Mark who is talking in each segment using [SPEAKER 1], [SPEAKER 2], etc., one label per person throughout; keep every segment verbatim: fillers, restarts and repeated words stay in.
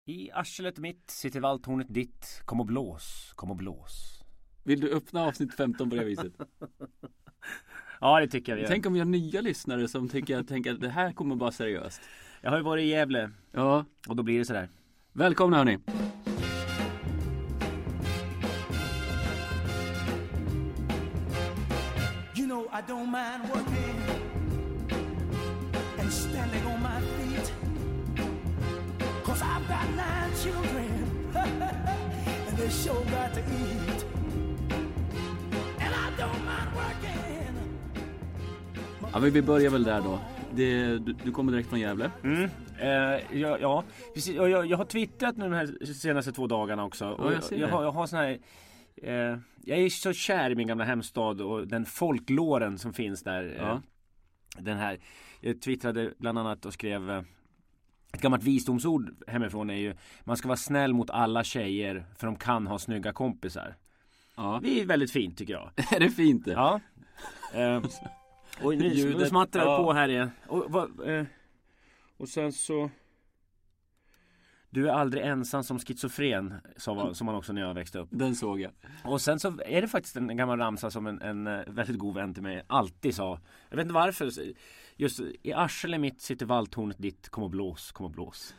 [SPEAKER 1] I arslet mitt sitter valthornet ditt. Kom och blås, kom och blås.
[SPEAKER 2] Vill du öppna avsnitt femton på det viset?
[SPEAKER 1] Ja, det tycker jag vi gör.
[SPEAKER 2] Tänk om vi har nya lyssnare som tycker, tänker att det här kommer bara seriöst.
[SPEAKER 1] Jag har ju varit i Gävle.
[SPEAKER 2] Ja.
[SPEAKER 1] Och då blir det sådär.
[SPEAKER 2] Välkomna hörni.
[SPEAKER 3] You know I don't mind working and standing on my feet, 'cause I've got nine children and they sure got to eat. And I don't mind working.
[SPEAKER 2] Ja, men vi börjar väl där då. Det, du, du kommer direkt från Gävle.
[SPEAKER 1] Mm. Eh, ja, ja. Precis. Jag, jag, jag har twittrat nu de här senaste två dagarna också.
[SPEAKER 2] Ja,
[SPEAKER 1] och
[SPEAKER 2] jag ser
[SPEAKER 1] jag,
[SPEAKER 2] det.
[SPEAKER 1] har, jag har sån här... Eh, jag är så kär i min gamla hemstad och den folklåren som finns där.
[SPEAKER 2] Ja.
[SPEAKER 1] Eh, den här, jag twittrade bland annat och skrev eh, ett gammalt visdomsord hemifrån är ju: man ska vara snäll mot alla tjejer för de kan ha snygga kompisar.
[SPEAKER 2] Ja.
[SPEAKER 1] Det är väldigt fint tycker jag.
[SPEAKER 2] Är det fint det?
[SPEAKER 1] Ja. Eh, och nu,
[SPEAKER 2] Ljudet,
[SPEAKER 1] nu smattrar det
[SPEAKER 2] ja.
[SPEAKER 1] på här igen. Och, vad, eh, och sen så... Du är aldrig ensam som schizofren, som, som man också när jag växte upp.
[SPEAKER 2] Den såg jag.
[SPEAKER 1] Och sen så är det faktiskt en gammal ramsa som en, en väldigt god vän till mig alltid sa. Jag vet inte varför. Just i arslet mitt sitter valthornet ditt. Kom och blås, kom och blås.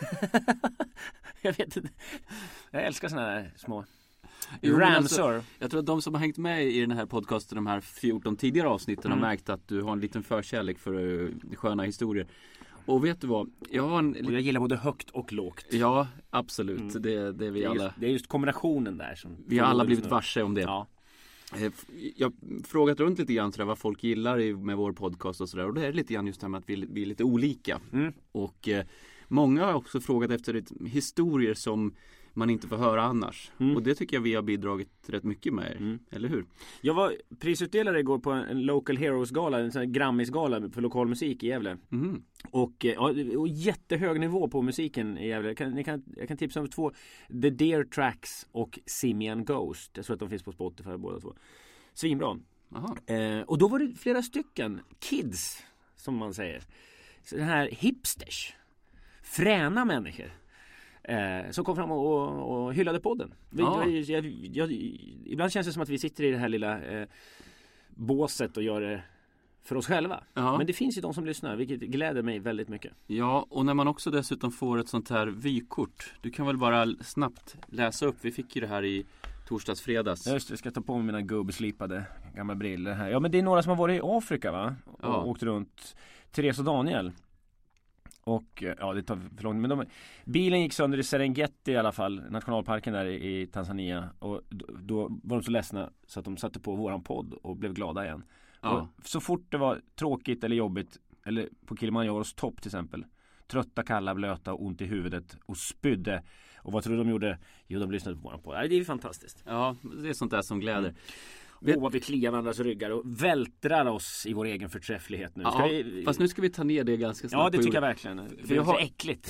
[SPEAKER 1] Jag vet inte. Jag älskar såna här små
[SPEAKER 2] Jo, men
[SPEAKER 1] ramsor.
[SPEAKER 2] alltså, jag tror att de som har hängt med i den här podcasten, de här fjorton tidigare avsnitten,
[SPEAKER 1] Mm.
[SPEAKER 2] har märkt att du har en liten förkärlek för uh, sköna historier. Och vet du vad? Jag har en...
[SPEAKER 1] Och jag gillar både högt och lågt.
[SPEAKER 2] Ja, absolut.
[SPEAKER 1] Mm.
[SPEAKER 2] Det, det är vi
[SPEAKER 1] Det är,
[SPEAKER 2] alla.
[SPEAKER 1] just, det är just kombinationen där som...
[SPEAKER 2] Vi har alla blivit varse om det.
[SPEAKER 1] Ja.
[SPEAKER 2] Eh, Jag har frågat runt lite grann sådär, vad folk gillar i- med vår podcast och sådär. Och det är lite grann just det här med att vi, vi är lite olika.
[SPEAKER 1] Mm.
[SPEAKER 2] Och eh, många har också frågat efter ett, historier som man inte får höra annars.
[SPEAKER 1] Mm.
[SPEAKER 2] Och det tycker jag vi har bidragit rätt mycket med.
[SPEAKER 1] Mm.
[SPEAKER 2] Eller hur?
[SPEAKER 1] Jag var prisutdelare igår på en Local Heroes-gala, en sån här Grammis-gala för lokal musik i Gävle.
[SPEAKER 2] Mhm.
[SPEAKER 1] Och, eh, ja, och jättehög nivå på musiken i Gävle. Jag kan, ni kan, jag kan tipsa om två. The Deer Tracks och Simian Ghost. Jag tror att de finns på Spotify båda två. Svinbra.
[SPEAKER 2] Aha.
[SPEAKER 1] Eh, och då var det flera stycken kids, som man säger. Så den här hipsters. Fräna människor. Eh, som kom fram och, och, och hyllade podden. Vi,
[SPEAKER 2] Ja.
[SPEAKER 1] jag, jag, jag, ibland känns det som att vi sitter i det här lilla eh, båset och gör det för oss själva.
[SPEAKER 2] Ja.
[SPEAKER 1] Men det finns ju de som lyssnar, vilket gläder mig väldigt mycket.
[SPEAKER 2] Ja, och när man också dessutom får ett sånt här vykort. Du kan väl bara snabbt läsa upp. Vi fick ju det här i torsdags, fredags.
[SPEAKER 1] Ja, just det, jag ska ta på mig mina gubbslipade gamla briller här. Ja, men det är några som har varit i Afrika, va? Och
[SPEAKER 2] Ja.
[SPEAKER 1] åkt runt. Therese och Daniel. Och ja, det tar för långt. Men de, bilen gick sönder i Serengeti i alla fall, nationalparken där i, i Tanzania. Och då, då var de så ledsna så att de satte på våran podd och blev glada igen.
[SPEAKER 2] Ja.
[SPEAKER 1] Och så fort det var tråkigt eller jobbigt, eller på Kilimanjaros topp till exempel, trötta, kalla, blöta och ont i huvudet och spydde. Och vad tror du de gjorde? Jo, de lyssnade på våran podd. Det är ju fantastiskt.
[SPEAKER 2] Ja, det är sånt där som gläder.
[SPEAKER 1] Mm. Åh, vad vi kliar varandras ryggar och vältrar oss i vår egen förträfflighet nu. Ska
[SPEAKER 2] Ja,
[SPEAKER 1] vi...
[SPEAKER 2] fast nu ska vi ta ner det ganska snabbt.
[SPEAKER 1] Ja, det
[SPEAKER 2] på
[SPEAKER 1] tycker jag
[SPEAKER 2] jorden.
[SPEAKER 1] verkligen. För
[SPEAKER 2] jag
[SPEAKER 1] det är
[SPEAKER 2] har-
[SPEAKER 1] så äckligt.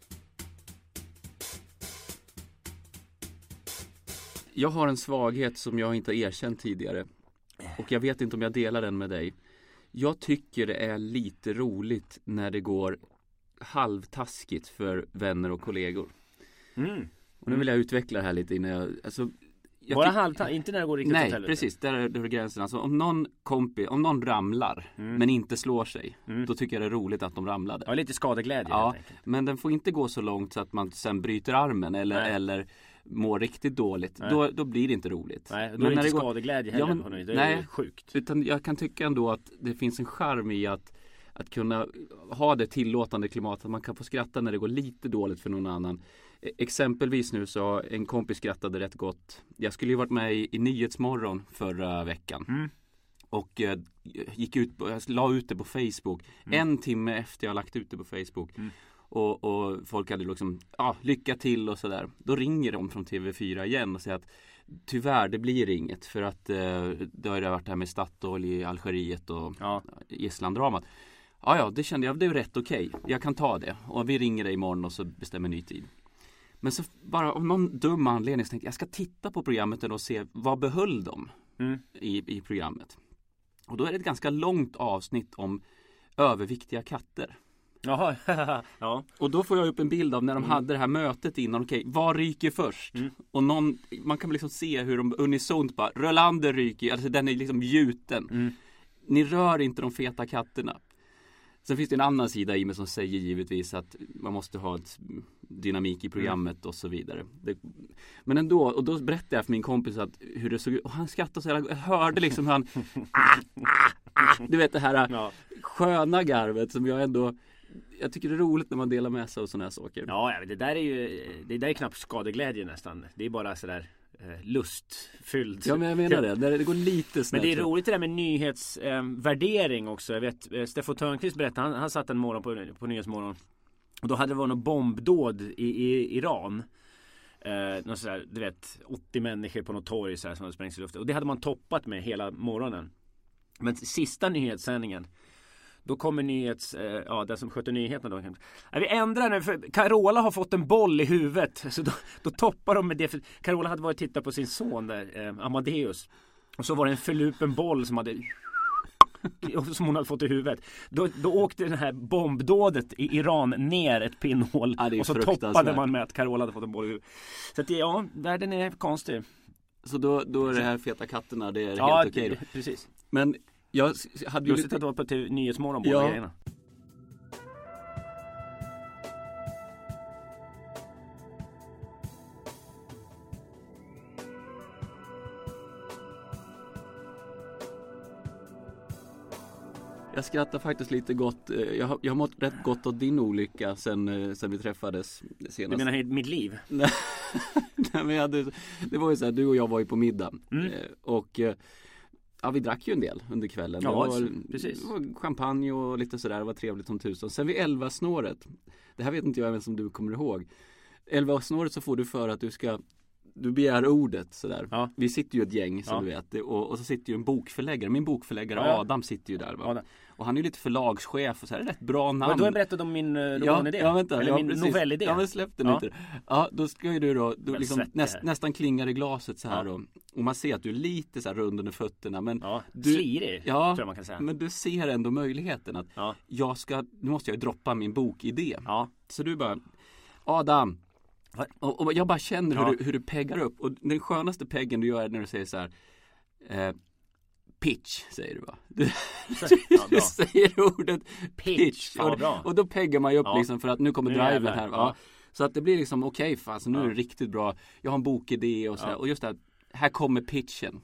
[SPEAKER 2] Jag har en svaghet som jag inte har erkänt tidigare. Och jag vet inte om jag delar den med dig. Jag tycker det är lite roligt när det går halvtaskigt för vänner och kollegor.
[SPEAKER 1] Mm.
[SPEAKER 2] Och nu vill jag utveckla det här lite innan jag... Alltså, jag
[SPEAKER 1] Bara
[SPEAKER 2] tyck-
[SPEAKER 1] halvta, inte när det går riktigt åt
[SPEAKER 2] Nej,
[SPEAKER 1] helvete.
[SPEAKER 2] precis. Där är, där är gränsen. Alltså, om någon kompis, om någon ramlar
[SPEAKER 1] Mm.
[SPEAKER 2] men inte slår sig,
[SPEAKER 1] Mm.
[SPEAKER 2] då tycker jag det är roligt att de ramlade.
[SPEAKER 1] Ja, lite skadeglädje
[SPEAKER 2] Ja,
[SPEAKER 1] helt enkelt.
[SPEAKER 2] men den får inte gå så långt så att man sen bryter armen eller,
[SPEAKER 1] Nej.
[SPEAKER 2] eller mår riktigt dåligt.
[SPEAKER 1] Nej.
[SPEAKER 2] Då, då blir det inte roligt.
[SPEAKER 1] Nej, då
[SPEAKER 2] Men
[SPEAKER 1] är det
[SPEAKER 2] när
[SPEAKER 1] inte
[SPEAKER 2] det går-
[SPEAKER 1] skadeglädje heller.
[SPEAKER 2] Ja, men-
[SPEAKER 1] hörni. Det är
[SPEAKER 2] nej.
[SPEAKER 1] sjukt.
[SPEAKER 2] Utan jag kan tycka ändå att det finns en charm i att, att kunna ha det tillåtande klimatet. Att man kan få skratta när det går lite dåligt för någon annan. E- Exempelvis nu så en kompis skrattade rätt gott. Jag skulle ju varit med i, i Nyhetsmorgon förra veckan.
[SPEAKER 1] Mm.
[SPEAKER 2] Och eh, gick ut på, jag la ut det på Facebook.
[SPEAKER 1] Mm.
[SPEAKER 2] En timme efter jag lagt ut det på Facebook.
[SPEAKER 1] Mm.
[SPEAKER 2] Och, och folk hade liksom, ja, lycka till och sådär. Då ringer de från T V fyra igen och säger att tyvärr, det blir inget. För att eh, det har ju varit det här med Statoil i Algeriet och
[SPEAKER 1] Ja.
[SPEAKER 2] gisslandramat. Ja, ja, det kände jag, det är rätt okej. Jag kan ta det. Och vi ringer dig imorgon och så bestämmer ny tid. Men så bara av någon dum anledning så tänkte jag, jag ska titta på programmet och se vad behöll de
[SPEAKER 1] Mm.
[SPEAKER 2] i, i programmet. Och då är det ett ganska långt avsnitt om överviktiga katter.
[SPEAKER 1] Jaha, ja.
[SPEAKER 2] Och då får jag upp en bild av när de
[SPEAKER 1] Mm.
[SPEAKER 2] hade det här mötet innan. Okej, vad ryker först?
[SPEAKER 1] Mm.
[SPEAKER 2] Och någon, man kan liksom se hur de unisont bara, Rölander ryker, alltså den är liksom gjuten.
[SPEAKER 1] Mm.
[SPEAKER 2] Ni rör inte de feta katterna. Sen finns det en annan sida i mig som säger givetvis att man måste ha ett dynamik i programmet mm. och så vidare. Det, men ändå, och då berättade jag för min kompis att hur det såg ut. Och han skrattade så jag hörde liksom hur han ah, ah, ah, du vet det här
[SPEAKER 1] Ja.
[SPEAKER 2] sköna garvet som jag ändå, jag tycker det är roligt när man delar med sig av sådana här saker.
[SPEAKER 1] Ja, det där är ju, det där är knappt skadeglädje nästan. Det är bara sådär eh, lustfylld.
[SPEAKER 2] Ja, men jag menar det. Det, det går lite snett.
[SPEAKER 1] Men det är roligt det där med nyhetsvärdering eh, också. Jag vet, eh, Steffo Törnqvist berättade, han, han satt en morgon på, på Nyhetsmorgon. Och då hade det varit någon bombdåd i, i Iran. Eh, någon sådär, du vet, åttio människor på något torg sådär, som hade sprängts i luften. Och det hade man toppat med hela morgonen. Men sista nyhetssändningen, då kommer nyhets, eh, ja, den som sköter nyheterna då. Ja, vi ändrar nu, för Carola har fått en boll i huvudet. Så då, då toppar de med det. För Carola hade varit och tittat på sin son där, eh, Amadeus. Och så var det en förlupen boll som hade som hon hade fått i huvudet. Då, då åkte den här bombdådet i Iran ner ett pinnhål.
[SPEAKER 2] Ja,
[SPEAKER 1] och så toppade man med att Carola hade fått en boll i huvudet. Så att ja, världen är konstig.
[SPEAKER 2] Så då, då är det här feta katterna, det är
[SPEAKER 1] ja,
[SPEAKER 2] helt okej då.
[SPEAKER 1] Precis.
[SPEAKER 2] Men jag hade ju
[SPEAKER 1] Lustigt
[SPEAKER 2] lite...
[SPEAKER 1] att det var på till Nyhetsmorgon båda
[SPEAKER 2] Ja.
[SPEAKER 1] grejerna.
[SPEAKER 2] Jag skrattar faktiskt lite gott. Jag har, jag har mått rätt gott åt din olycka sen, sen vi träffades senast.
[SPEAKER 1] Du menar i mitt liv?
[SPEAKER 2] Nej, men jag hade, det var ju så här, du och jag var ju på middag.
[SPEAKER 1] Mm.
[SPEAKER 2] Och ja, vi drack ju en del under kvällen.
[SPEAKER 1] Ja,
[SPEAKER 2] det, var,
[SPEAKER 1] precis.
[SPEAKER 2] det var champagne och lite sådär, det var trevligt som tusen. Sen vid elva snåret, det här vet inte jag ens om du kommer ihåg. elva snåret så får du för att du ska, du begär ordet sådär.
[SPEAKER 1] Ja.
[SPEAKER 2] Vi sitter ju ett gäng som
[SPEAKER 1] Ja.
[SPEAKER 2] du vet. Och, och så sitter ju en bokförläggare. Min bokförläggare
[SPEAKER 1] Ja, ja.
[SPEAKER 2] Adam sitter ju där va?
[SPEAKER 1] Ja,
[SPEAKER 2] och han är ju lite förlagschef och så här, rätt bra namn.
[SPEAKER 1] men då har jag berättat om min uh, romanidé.
[SPEAKER 2] Ja, ja, vänta,
[SPEAKER 1] Eller
[SPEAKER 2] ja,
[SPEAKER 1] min
[SPEAKER 2] precis.
[SPEAKER 1] novellidé.
[SPEAKER 2] Ja, men släpp den
[SPEAKER 1] Ja.
[SPEAKER 2] inte. Ja, då ska ju du då, du
[SPEAKER 1] Väl
[SPEAKER 2] liksom
[SPEAKER 1] svettig
[SPEAKER 2] näst,
[SPEAKER 1] här.
[SPEAKER 2] nästan klingar i glaset så här
[SPEAKER 1] Ja.
[SPEAKER 2] då. Och man ser att du är lite så här rund under fötterna. Men
[SPEAKER 1] Ja,
[SPEAKER 2] du,
[SPEAKER 1] slirig,
[SPEAKER 2] ja,
[SPEAKER 1] tror jag man kan säga.
[SPEAKER 2] men du ser ändå möjligheten att
[SPEAKER 1] Ja.
[SPEAKER 2] jag ska, nu måste jag ju droppa min bokidé.
[SPEAKER 1] Ja.
[SPEAKER 2] Så du bara, Adam. Och, och jag bara känner
[SPEAKER 1] Ja.
[SPEAKER 2] hur, du, hur du peggar upp. Och den skönaste peggen du gör är när du säger så här. Eh, pitch, säger du va? Du,
[SPEAKER 1] Ja,
[SPEAKER 2] du
[SPEAKER 1] bra.
[SPEAKER 2] säger ordet pitch.
[SPEAKER 1] Pitch, ja,
[SPEAKER 2] och,
[SPEAKER 1] bra.
[SPEAKER 2] och då peggar man ju upp
[SPEAKER 1] Ja.
[SPEAKER 2] liksom för att nu kommer
[SPEAKER 1] Nu
[SPEAKER 2] driven
[SPEAKER 1] jävlar.
[SPEAKER 2] här. Ja.
[SPEAKER 1] Ja.
[SPEAKER 2] Så att det blir liksom okej, okay, fast nu
[SPEAKER 1] Ja.
[SPEAKER 2] är det riktigt bra. Jag har en bokidé och så här.
[SPEAKER 1] Ja.
[SPEAKER 2] Och just det här, här kommer pitchen.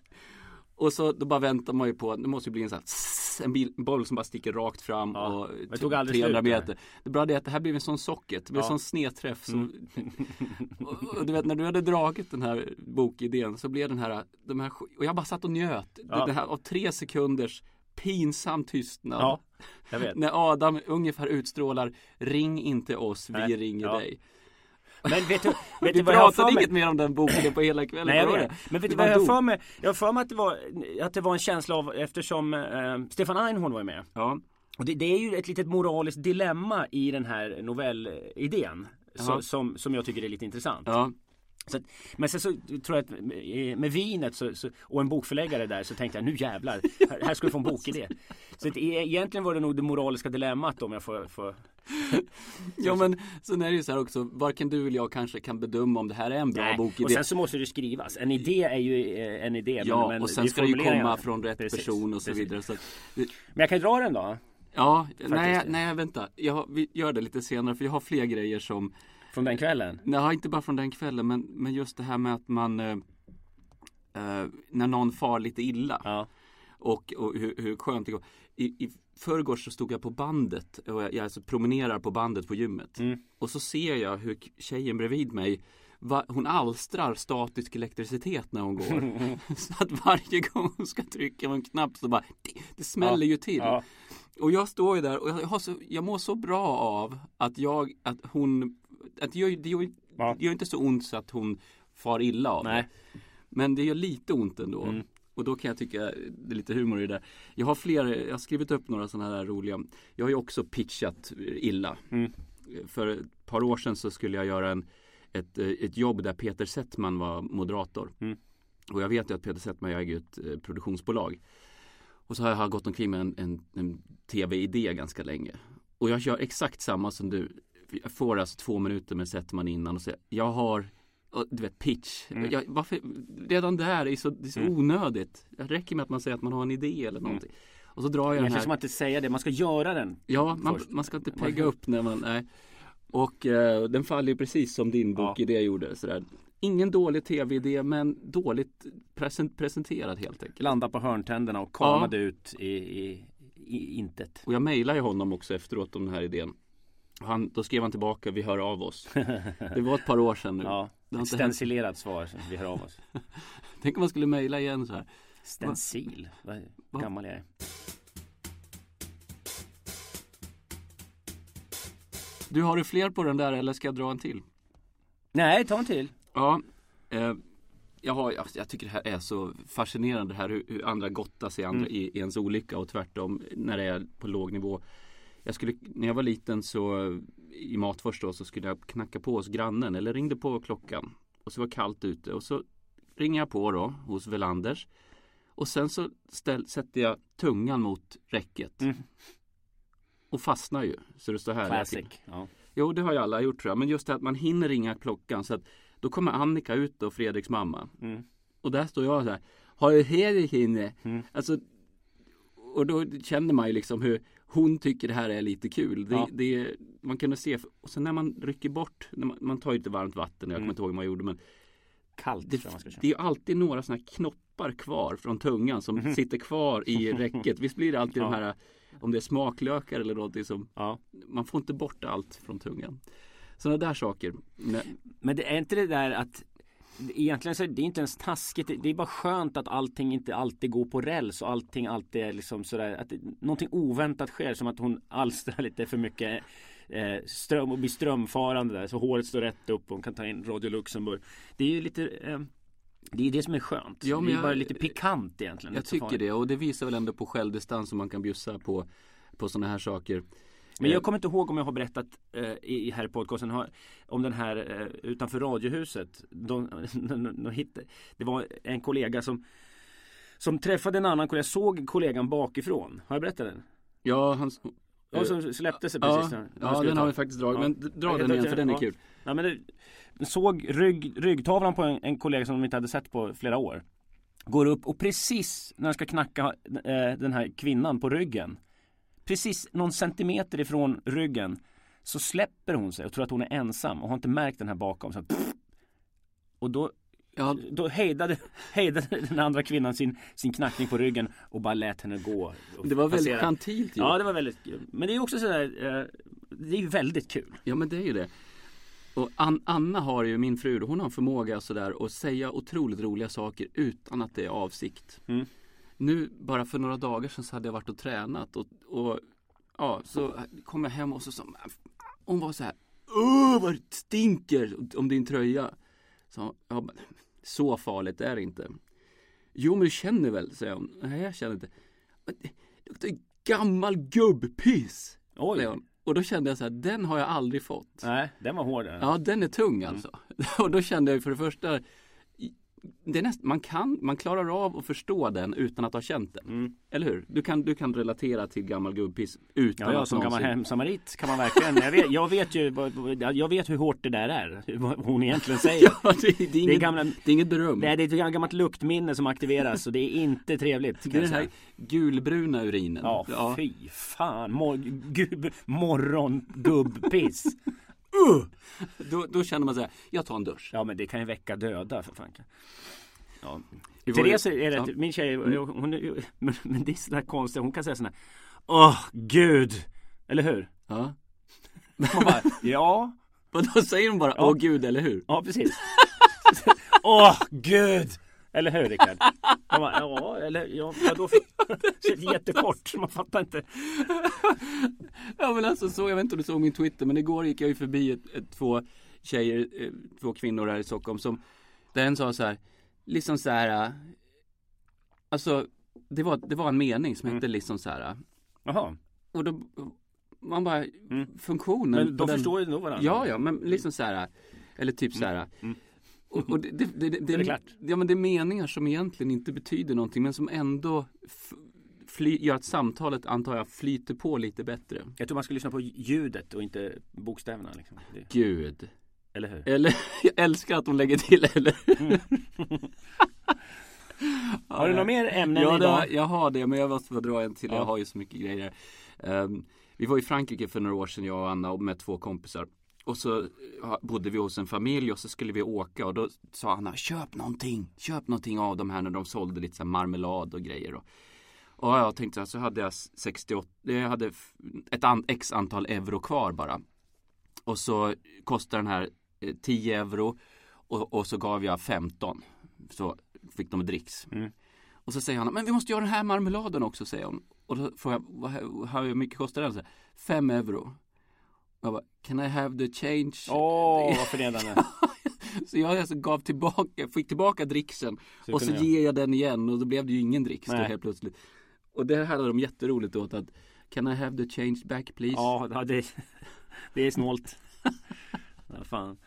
[SPEAKER 2] Och så då bara väntar man ju på, det måste ju bli en sån här, en bil, boll som bara sticker rakt fram
[SPEAKER 1] Ja.
[SPEAKER 2] och
[SPEAKER 1] Det tog aldrig
[SPEAKER 2] trehundra
[SPEAKER 1] slut där.
[SPEAKER 2] meter. Det är bara det att det här blev en sån socket, det blev
[SPEAKER 1] Ja.
[SPEAKER 2] en sån snedträff. Så,
[SPEAKER 1] Mm.
[SPEAKER 2] och, och du vet, när du hade dragit den här bokidén så blev den här, de här och jag bara satt och njöt.
[SPEAKER 1] Ja.
[SPEAKER 2] Det här av tre sekunders pinsam tystnad.
[SPEAKER 1] Ja, jag vet.
[SPEAKER 2] När Adam ungefär utstrålar, ring inte oss, vi
[SPEAKER 1] Nej.
[SPEAKER 2] ringer
[SPEAKER 1] Ja.
[SPEAKER 2] dig.
[SPEAKER 1] Men vet du, vet
[SPEAKER 2] Vi
[SPEAKER 1] du vad jag har för
[SPEAKER 2] pratade
[SPEAKER 1] mig?
[SPEAKER 2] inget mer om den boken på hela kvällen.
[SPEAKER 1] Nej, jag
[SPEAKER 2] var
[SPEAKER 1] vet.
[SPEAKER 2] det?
[SPEAKER 1] Men vet
[SPEAKER 2] Det
[SPEAKER 1] du vad
[SPEAKER 2] var
[SPEAKER 1] jag har
[SPEAKER 2] dop.
[SPEAKER 1] för mig? Jag har för mig att det var, att det var en känsla av, eftersom eh, Stefan Einhorn var med.
[SPEAKER 2] Ja.
[SPEAKER 1] Och det, det är ju ett litet moraliskt dilemma i den här novellidén.
[SPEAKER 2] Ja.
[SPEAKER 1] Så, som, som jag tycker är lite intressant.
[SPEAKER 2] Ja.
[SPEAKER 1] Så att, men sen så tror jag att med, med vinet så, så, och en bokförläggare där så tänkte jag nu jävlar, här, här ska du få en bokidé. Så att, e- egentligen var det nog det moraliska dilemmat om jag får... får...
[SPEAKER 2] Ja, men sen är det ju så här också, varken du eller jag kanske kan bedöma om det här är en bra
[SPEAKER 1] Nej,
[SPEAKER 2] bokidé.
[SPEAKER 1] och sen så måste det skrivas. En idé är ju eh, en idé.
[SPEAKER 2] Ja,
[SPEAKER 1] men, men
[SPEAKER 2] och sen
[SPEAKER 1] det är
[SPEAKER 2] ska det ju komma
[SPEAKER 1] formuleringarna.
[SPEAKER 2] från rätt
[SPEAKER 1] Precis,
[SPEAKER 2] person och så
[SPEAKER 1] precis.
[SPEAKER 2] vidare. Så att,
[SPEAKER 1] Men jag kan ju dra den då.
[SPEAKER 2] ja, nej, nej, vänta. Jag, vi gör det lite senare, för jag har fler grejer som...
[SPEAKER 1] Från den kvällen.
[SPEAKER 2] Nej, inte bara från den kvällen, men, men just det här med att man... Eh, eh, när någon far lite illa.
[SPEAKER 1] Ja.
[SPEAKER 2] Och, och hur, hur skönt det går. I, i förrgår så stod jag på bandet. Och jag, jag alltså promenerar på bandet på gymmet.
[SPEAKER 1] Mm.
[SPEAKER 2] Och så ser jag hur tjejen bredvid mig, va, hon alstrar statisk elektricitet när hon går. Så att varje gång hon ska trycka på en knapp så bara, det, det smäller
[SPEAKER 1] Ja.
[SPEAKER 2] ju till.
[SPEAKER 1] Ja.
[SPEAKER 2] Och jag står ju där och jag, har så, jag mår så bra av att jag, att hon, att det gör, det gör,
[SPEAKER 1] Ja.
[SPEAKER 2] det gör inte så ont så att hon far illa av
[SPEAKER 1] Nej.
[SPEAKER 2] det. Men det gör lite ont ändå.
[SPEAKER 1] Mm.
[SPEAKER 2] Och då kan jag tycka, det är lite humor i det. Jag har fler, jag har skrivit upp några sådana här roliga. Jag har ju också pitchat illa.
[SPEAKER 1] Mm.
[SPEAKER 2] För ett par år sedan så skulle jag göra en, ett, ett jobb där Peter Settman var moderator.
[SPEAKER 1] Mm.
[SPEAKER 2] Och jag vet ju att Peter Settman äger ett eh, produktionsbolag. Och så har jag gått omkring med en, en, en tv-idé ganska länge. Och jag gör exakt samma som du. Jag får alltså två minuter med sätter man innan och säger jag har, du vet, pitch. Mm. Jag, varför, redan där är så, det är så mm. onödigt. Det räcker med att man säger att man har en idé eller någonting. Mm. Och så drar jag den här.
[SPEAKER 1] Som att inte säga det, man ska göra den.
[SPEAKER 2] Ja, man, man ska inte pegga upp när man, nej. Och eh, den faller ju precis som din bokidé ja. gjorde. Sådär. Ingen dålig tv-idé, men dåligt present, presenterad helt enkelt.
[SPEAKER 1] Landa på hörntänderna och kamade ja. ut i, i, i intet.
[SPEAKER 2] Och jag mejlade ju honom också efteråt om den här idén. Han, då skrev han tillbaka, vi hör av oss. Det var ett par år sedan nu.
[SPEAKER 1] Ja, ett stencilerat svar, vi hör av oss.
[SPEAKER 2] Tänk om man skulle mejla igen så här.
[SPEAKER 1] Stencil, vad Va? gammal jag är.
[SPEAKER 2] Du, har du fler på den där eller ska jag dra en till?
[SPEAKER 1] Nej, ta en till.
[SPEAKER 2] Ja, eh, jag, har, jag, jag tycker det här är så fascinerande här hur, hur andra gottas i, andra, mm. i, i ens olycka och tvärtom när det är på låg nivå. Jag skulle, när jag var liten så i Matfors då, så skulle jag knacka på hos grannen eller ringde på klockan och så var kallt ute och så ringer jag på då hos Velanders och sen så ställ, sätter jag tungan mot räcket mm. och fastnar ju så det står här.
[SPEAKER 1] Classic. Ja.
[SPEAKER 2] Jo, det har ju alla gjort tror jag, men just det att man hinner ringa klockan så att då kommer Annika ut och Fredriks mamma mm. och där står jag så här, har du Hedvig inne? Mm. Alltså, och då känner man ju liksom hur hon tycker det här är lite kul. Det, ja. det, man kunde se, och sen när man rycker bort, när man, man tar ju inte varmt vatten, jag kommer mm. inte ihåg vad man gjorde, men
[SPEAKER 1] kallt,
[SPEAKER 2] det, man ska det är ju alltid några såna här knoppar kvar från tungan som mm. sitter kvar i räcket. Visst blir det alltid ja. de här, om det är smaklökar eller någonting som, ja. man får inte bort allt från tungan. Sådana där saker. Men,
[SPEAKER 1] men det är inte det där att egentligen så är det inte ens taskigt, det är bara skönt att allting inte alltid går på räls och allting alltid är liksom sådär, att det, någonting oväntat sker, som att hon alstrar lite för mycket eh, ström och blir strömfarande där, så håret står rätt upp och hon kan ta in Radio Luxemburg. Det är ju lite eh, det är det som är skönt. Ja, det är jag, bara lite pikant egentligen.
[SPEAKER 2] Jag tycker det, och det visar väl ändå på självdistans som man kan bjussa på på sådana här saker.
[SPEAKER 1] Men jag kommer inte ihåg om jag har berättat eh, i här i podcasten har, om den här eh, utanför Radiohuset. De, de, de hittade, det var en kollega som som träffade en annan kollega, såg kollegan bakifrån. Har jag berättat den?
[SPEAKER 2] Ja, han
[SPEAKER 1] ja, som släppte sig precis.
[SPEAKER 2] Ja, ja den har vi faktiskt dragit. Ja. Men dra den igen för den är ja. kul.
[SPEAKER 1] Ja, men det, såg rygg, ryggtavlan på en, en kollega som de inte hade sett på flera år. Går upp och precis när han ska knacka eh, den här kvinnan på ryggen, precis någon centimeter ifrån ryggen, så släpper hon sig och tror att hon är ensam och har inte märkt den här bakom. Så, och då, ja. då hejdade, hejdade den andra kvinnan sin, sin knackning på ryggen och bara lät henne gå.
[SPEAKER 2] Det var väldigt gentilt.
[SPEAKER 1] Ja, det var väldigt kul. Men det är också sådär, eh, det är ju väldigt kul.
[SPEAKER 2] Ja, men det är ju det. Och An- Anna har ju, min fru, hon har en förmåga sådär att säga otroligt roliga saker utan att det är avsikt. Mm. Nu, bara för några dagar sedan så hade jag varit och tränat och, och ja, så kom jag hem och så sa hon var så här, åh vad det stinker om din tröja. Så, ja, så farligt är det inte. Jo, men du känner väl, säger hon. Nej, jag känner inte. Men det luktar gammal gubbpiss.
[SPEAKER 1] Oj.
[SPEAKER 2] Och då kände jag så här, den har jag aldrig fått.
[SPEAKER 1] Nej, den var hård.
[SPEAKER 2] Ja, den är tung alltså. Mm. Och då kände jag för det första, det är näst, man, kan, man klarar av att förstå den utan att ha känt den. Mm. Eller hur? Du kan, du kan relatera till gammal gubbpiss utan
[SPEAKER 1] ja, ja,
[SPEAKER 2] att
[SPEAKER 1] som gammal hemsamarit kan man verkligen. Jag vet, jag vet ju jag vet hur hårt det där är. Vad hon egentligen säger.
[SPEAKER 2] Ja, det, det, är inget, det, är gamla, det är inget beröm.
[SPEAKER 1] Nej, det är ett gammalt luktminne som aktiveras och det är inte trevligt.
[SPEAKER 2] Det är den här gulbruna urinen.
[SPEAKER 1] Ja, ja. Fy fan. Mor, gub, morgon gubbpiss.
[SPEAKER 2] Uh! Då, då känner man så här, jag tar en dusch.
[SPEAKER 1] Ja, men det kan ju väcka döda för fan. Ja. Therese är rätt, ja. Min tjej, hon är, men, men det är sådär konstigt, hon kan säga sådär, åh gud, eller hur?
[SPEAKER 2] Ja.
[SPEAKER 1] Man bara, ja.
[SPEAKER 2] Och då säger hon bara, åh ja. gud, eller hur?
[SPEAKER 1] Ja, precis. Åh gud, eller hur Rickard? Man bara, ja, eller ja, då det jättekort, man fattar inte.
[SPEAKER 2] Ja, men alltså så, jag vet inte om du såg min Twitter, men igår gick jag ju förbi ett, ett, två tjejer, två kvinnor här i Stockholm som, där en sa så här, liksom så här, alltså det var, det var en mening som hette mm. liksom så här.
[SPEAKER 1] Jaha.
[SPEAKER 2] Och då, man bara, mm. funktionen.
[SPEAKER 1] Men de förstår ju nog varandra.
[SPEAKER 2] Ja, ja, men liksom så här, eller typ så här. Mm. Mm. Och, och det, det, det, det,
[SPEAKER 1] det är klart.
[SPEAKER 2] Ja, men det är meningar som egentligen inte betyder någonting, men som ändå f- fly, gör att samtalet, antar jag, flyter på lite bättre.
[SPEAKER 1] Jag tror man ska lyssna på ljudet och inte bokstäverna liksom. Det...
[SPEAKER 2] Gud.
[SPEAKER 1] Eller hur?
[SPEAKER 2] Eller, jag älskar att de lägger till, eller
[SPEAKER 1] mm. Har du några mer ämnen
[SPEAKER 2] ja,
[SPEAKER 1] idag?
[SPEAKER 2] Det, jag har det, men jag måste dra en till.
[SPEAKER 1] Ja.
[SPEAKER 2] Jag har ju så mycket grejer. Um, vi var i Frankrike för några år sedan, jag och Anna, och med två kompisar. Och så bodde vi hos en familj och så skulle vi åka. Och då sa Anna, köp någonting. Köp någonting av de här när de sålde lite så här marmelad och grejer. Och, och jag tänkte att så hade jag sextioåtta, jag hade ett an, x antal euro kvar bara. Och så kostade den här tio euro. Och, och så gav jag femton. Så fick de dricks.
[SPEAKER 1] Mm.
[SPEAKER 2] Och så säger han, men vi måste göra den här marmeladen också, säger hon. Och då frågar jag, vad, hur mycket kostar den? Så här, fem euro. Och jag bara, can I have the change?
[SPEAKER 1] Åh, oh, vad förnedrande.
[SPEAKER 2] Så jag alltså gav tillbaka, fick tillbaka dricksen. Så och så
[SPEAKER 1] jag.
[SPEAKER 2] ger jag den igen. Och då blev det ju ingen dricks då helt plötsligt. Och det här hade de jätteroligt åt att, can I have the change back please?
[SPEAKER 1] Ja, det, det är snålt. Ja, fan.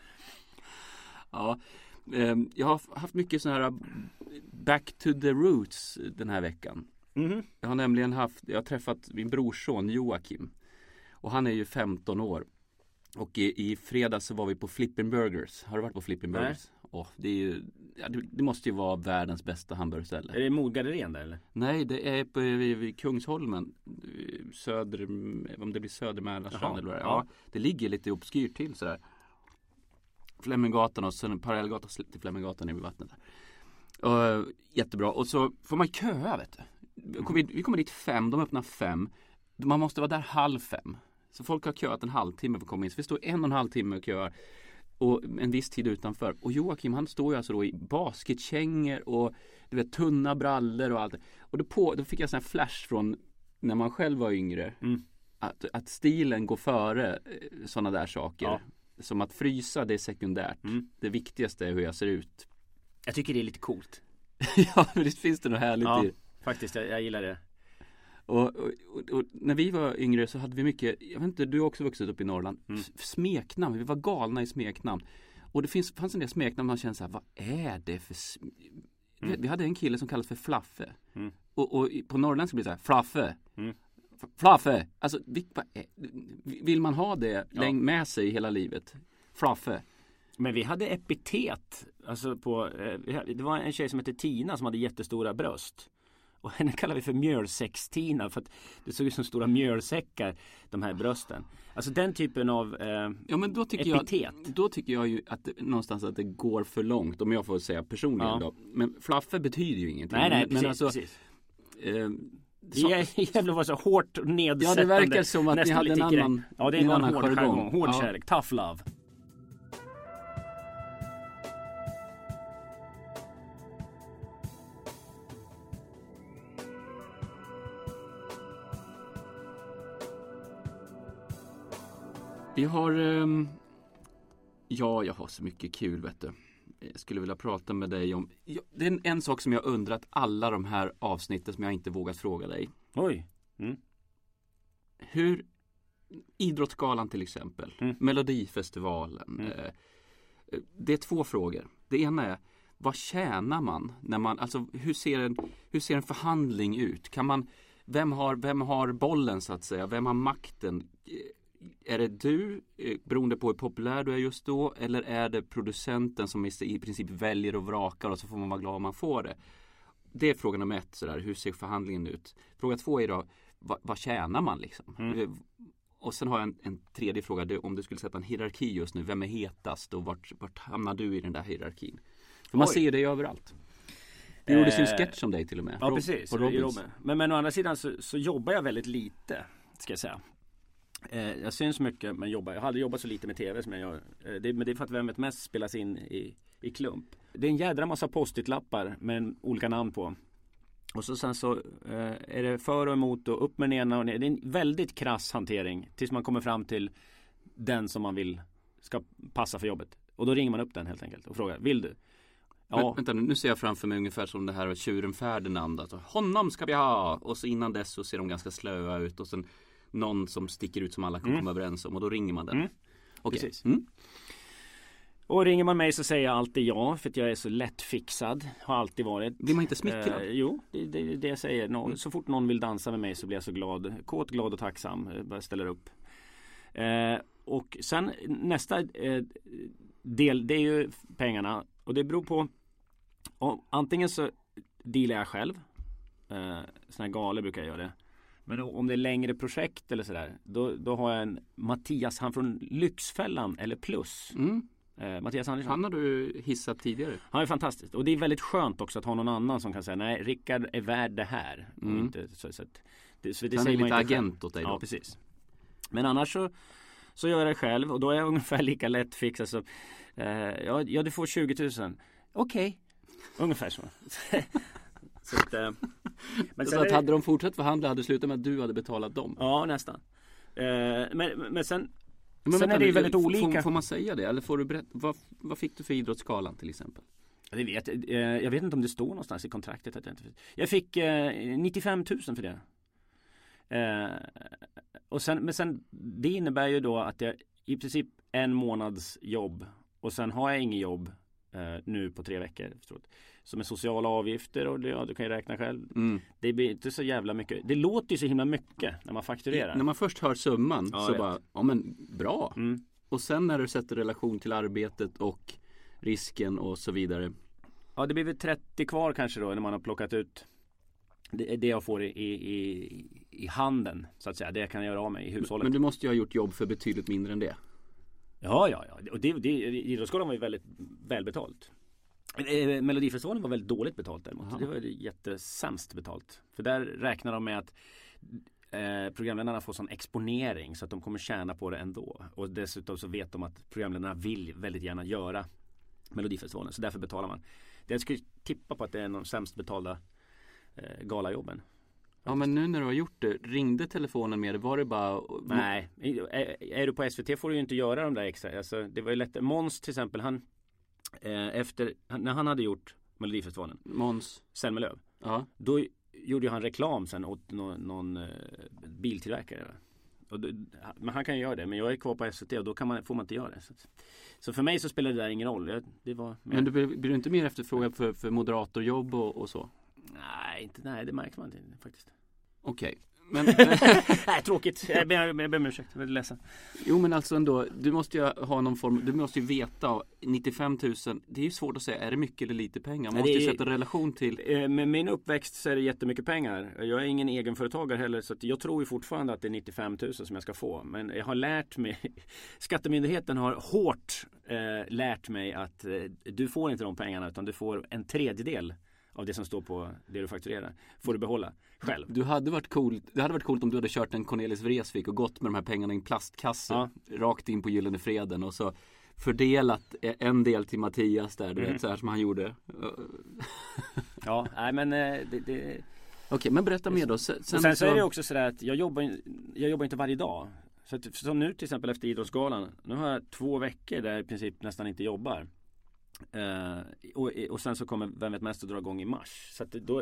[SPEAKER 2] Ja, jag har haft mycket sådana här back to the roots den här veckan.
[SPEAKER 1] Mm-hmm.
[SPEAKER 2] Jag har nämligen haft, jag har träffat min brorson Joakim. Och han är ju femton år. Och i, i fredags så var vi på Flippin' Burgers. Har du varit på Flippin' Burgers? Oh, det, är ju, ja, det, det måste ju vara världens bästa hamburgerställe.
[SPEAKER 1] Är det Modgallerian där eller?
[SPEAKER 2] Nej, det är på vid, vid Kungsholmen. Söder, om det blir Södermälarstrand eller vad det är. Ja, det ligger lite obskyrt till sådär. Fleminggatan och sen parallellgatan till Fleminggatan vid vattnet. Uh, jättebra. Och så får man köa, vet du. Vi kommer, vi kommer dit fem, de öppnar fem. Man måste vara där halv fem. Så folk har köat en halvtimme för att komma in. Så vi står en och en halv timme och köar. Och en viss tid utanför. Och Joakim, han står ju alltså då i basketkängor och du vet, tunna brallor och allt. Och då, på, då fick jag sån här flash från när man själv var yngre.
[SPEAKER 1] Mm.
[SPEAKER 2] Att, att stilen går före sådana där saker.
[SPEAKER 1] Ja.
[SPEAKER 2] Som att frysa, det är sekundärt.
[SPEAKER 1] Mm.
[SPEAKER 2] Det viktigaste är hur jag ser ut.
[SPEAKER 1] Jag tycker det är lite coolt.
[SPEAKER 2] Ja, men det finns det något härligt
[SPEAKER 1] ja,
[SPEAKER 2] i.
[SPEAKER 1] faktiskt, jag, jag gillar det.
[SPEAKER 2] Och, och, och, och när vi var yngre så hade vi mycket, jag vet inte, du har också vuxit upp i Norrland, mm. smeknamn, vi var galna i smeknamn. Och det finns, fanns en del smeknamn man känner så här, vad är det för sm- mm. Vi hade en kille som kallades för Flaffe. Mm. Och, och på norrländska blir det så här, Flaffe. Mm. Flaffe. Alltså, vill man ha det ja. med sig hela livet? Flaffe.
[SPEAKER 1] Men vi hade epitet. Alltså på, det var en tjej som hette Tina som hade jättestora bröst. Och henne kallar vi för mjölsäckstina för att det såg ut som stora mjölsäckar, de här brösten. Alltså den typen av eh,
[SPEAKER 2] ja, men då tycker epitet. Jag, då tycker jag ju att det, någonstans att det går för långt, om jag får säga personligen ja. då. Men Flaffe betyder ju ingenting.
[SPEAKER 1] Nej, nej,
[SPEAKER 2] men,
[SPEAKER 1] precis.
[SPEAKER 2] Men alltså,
[SPEAKER 1] precis.
[SPEAKER 2] Eh,
[SPEAKER 1] det är jävla var så hårt nedsättande.
[SPEAKER 2] Ja, det verkar som att ni hade en annan
[SPEAKER 1] ja, det är en annan hård jargong. Hård
[SPEAKER 2] ja.
[SPEAKER 1] kärlek. Tough love.
[SPEAKER 2] Vi har um, ja, jag har så mycket kul, vet du. Jag skulle vilja prata med dig om ja, det är en, en sak som jag undrat alla de här avsnitten som jag inte vågat fråga dig.
[SPEAKER 1] Oj. Mm.
[SPEAKER 2] Hur Idrottsgalan till exempel, mm. Melodifestivalen. Mm. Eh, det är två frågor. Det ena är, vad tjänar man när man, alltså hur ser en, hur ser en förhandling ut? Kan man, vem har, vem har bollen så att säga? Vem har makten? Är det du, beroende på hur populär du är just då, eller är det producenten som i princip väljer och vrakar och så får man vara glad om man får det? Det är fråga nummer ett, sådär, hur ser förhandlingen ut? Fråga två är då, vad, vad tjänar man liksom? Mm. Och sen har jag en, en tredje fråga, det, om du skulle sätta en hierarki just nu, vem är hetast och vart, vart hamnar du i den där hierarkin? För man Oj. ser det överallt. Det gjordes ju en sketch om dig till och med.
[SPEAKER 1] Ja, Rob, precis. Men, men å andra sidan så, så jobbar jag väldigt lite, ska jag säga. Eh, jag syns mycket, men jobbar. Jag hade jobbat så lite med tv som jag gör. Eh, det, men det är för att Vem vet mest spelas in i, i klump. Det är en jädra massa post-it-lappar med olika namn på. Och så sen så eh, är det för och emot och upp med den ena och ner. Det är en väldigt krass hantering tills man kommer fram till den som man vill ska passa för jobbet. Och då ringer man upp den helt enkelt och frågar, vill du?
[SPEAKER 2] Ja. Men, vänta, nu ser jag framför mig ungefär som det här tjuren Ferdinand. Alltså, honom ska vi ha! Och så innan dess så ser de ganska slöa ut och sen någon som sticker ut som alla kan komma mm. överens om och då ringer man den. Mm.
[SPEAKER 1] Okay. Precis.
[SPEAKER 2] Mm.
[SPEAKER 1] Och ringer man mig så säger jag alltid ja, för att jag är så lättfixad. Har alltid varit.
[SPEAKER 2] Blir man inte smickrad?
[SPEAKER 1] Eh, jo, det är det, det jag säger. Nå, så fort någon vill dansa med mig så blir jag så glad. Kåt, glad och tacksam. Jag bara ställer upp. Eh, och sen nästa eh, del, det är ju pengarna. Och det beror på, om, antingen så dealar jag själv. Eh, såna här galor brukar jag göra det. Men om det är längre projekt eller sådär, då, då har jag en Mattias, han från Lyxfällan eller Plus.
[SPEAKER 2] Mm.
[SPEAKER 1] Eh, Mattias Andersson.
[SPEAKER 2] Han har du hissat tidigare.
[SPEAKER 1] Han är fantastiskt. Och det är väldigt skönt också att ha någon annan som kan säga nej, Rickard är värd det här.
[SPEAKER 2] Mm.
[SPEAKER 1] Och inte, så, så att, det, så det
[SPEAKER 2] han
[SPEAKER 1] säger
[SPEAKER 2] är
[SPEAKER 1] man
[SPEAKER 2] lite
[SPEAKER 1] inte
[SPEAKER 2] agent
[SPEAKER 1] själv.
[SPEAKER 2] åt dig då.
[SPEAKER 1] Ja, precis. Men annars så, så gör jag det själv och då är jag ungefär lika lätt fixad som eh, ja, ja, du får tjugo tusen. Okej. Okay. Ungefär så. så att, eh, men
[SPEAKER 2] så att hade de fortsatt förhandla hade det slutat med att du hade betalat dem?
[SPEAKER 1] Ja, nästan. Eh, men, men sen
[SPEAKER 2] Men
[SPEAKER 1] sen
[SPEAKER 2] vänta,
[SPEAKER 1] är det ju väldigt
[SPEAKER 2] får,
[SPEAKER 1] olika.
[SPEAKER 2] Får man säga det? Eller får du berätta, vad, vad fick du för idrottsskalan till exempel?
[SPEAKER 1] Det vet, eh, jag vet inte om det står någonstans i kontraktet. Att jag, inte, jag fick eh, nittiofem tusen för det. Eh, och sen, men sen, det innebär ju då att jag i princip en månads jobb och sen har jag inget jobb eh, nu på tre veckor. Förstått? Som är sociala avgifter och det, ja, du kan ju räkna själv. Mm. Det blir inte så jävla mycket. Det låter ju så himla mycket när man fakturerar.
[SPEAKER 2] När man först hör summan
[SPEAKER 1] ja,
[SPEAKER 2] så bara, ja men bra.
[SPEAKER 1] Mm.
[SPEAKER 2] Och sen när du sätter relation till arbetet och risken och så vidare.
[SPEAKER 1] Ja, det blir väl trettio kvar kanske då när man har plockat ut det, det jag får i, i, i handen så att säga. Det jag kan göra av mig i hushållet.
[SPEAKER 2] Men du måste ju ha gjort jobb för betydligt mindre än det.
[SPEAKER 1] Ja, ja, ja. Och det, det, idrottsskolan var ju väldigt välbetalt. Melodifestivalen var väldigt dåligt betalt däremot. Aha. Det var jättesämst betalt. För där räknar de med att eh, programledarna får sån exponering så att de kommer tjäna på det ändå. Och dessutom så vet de att programledarna vill väldigt gärna göra Melodifestivalen. Så därför betalar man. Det jag skulle tippa på att det är de sämst betalda eh, galajobben.
[SPEAKER 2] Ja, men nu när du har gjort det, ringde telefonen med det? Var det bara...
[SPEAKER 1] Nej, är, är du på S V T får du ju inte göra de där extra. Alltså, det var ju lätt. Måns till exempel, han eh, efter, när han hade gjort Melodifestivalen,
[SPEAKER 2] Måns
[SPEAKER 1] Zelmerlöw,
[SPEAKER 2] ja.
[SPEAKER 1] Då gjorde han reklam sen åt någon, någon eh, biltillverkare. Och då, men han kan ju göra det, men jag är kvar på S V T och då kan man, får man inte göra det. Så, så för mig så spelar det där ingen roll. Jag, det var
[SPEAKER 2] men du blir, blir du inte mer efterfrågad för, för moderatorjobb och, och så?
[SPEAKER 1] Nej, inte, nej, det märks man inte faktiskt.
[SPEAKER 2] Okej. Okay. Men,
[SPEAKER 1] nej, tråkigt. Jag ber, jag ber om ursäkt. Jag är ledsen.
[SPEAKER 2] Jo, men alltså ändå, du måste ju ha någon form, du måste ju veta nittiofem tusen, det är ju svårt att säga, är det mycket eller lite pengar? Man måste ju sätta relation till.
[SPEAKER 1] Med min uppväxt så är det jättemycket pengar. Jag är ingen egenföretagare heller, så att jag tror ju fortfarande att det är nittiofem tusen som jag ska få. Men jag har lärt mig, Skattemyndigheten har hårt eh, lärt mig att eh, du får inte de pengarna utan du får en tredjedel av det som står på det du fakturerar. Får du behålla själv.
[SPEAKER 2] Du hade varit cool, det hade varit coolt om du hade kört en Cornelis Vreeswijk och gått med de här pengarna i en plastkasse ja. Rakt in på Gyllene Freden och så fördelat en del till Mattias där, du mm. vet, så här som han gjorde.
[SPEAKER 1] Ja, nej men det... det...
[SPEAKER 2] Okej, okay, men berätta mer då. Sen,
[SPEAKER 1] sen, sen så är det också så där att jag jobbar, jag jobbar inte varje dag. Så att, som nu till exempel efter Idrottsgalan, nu har jag två veckor där jag i princip nästan inte jobbar. Uh, och, och sen så kommer Vem vet mest att dra igång i mars. Så att då, uh,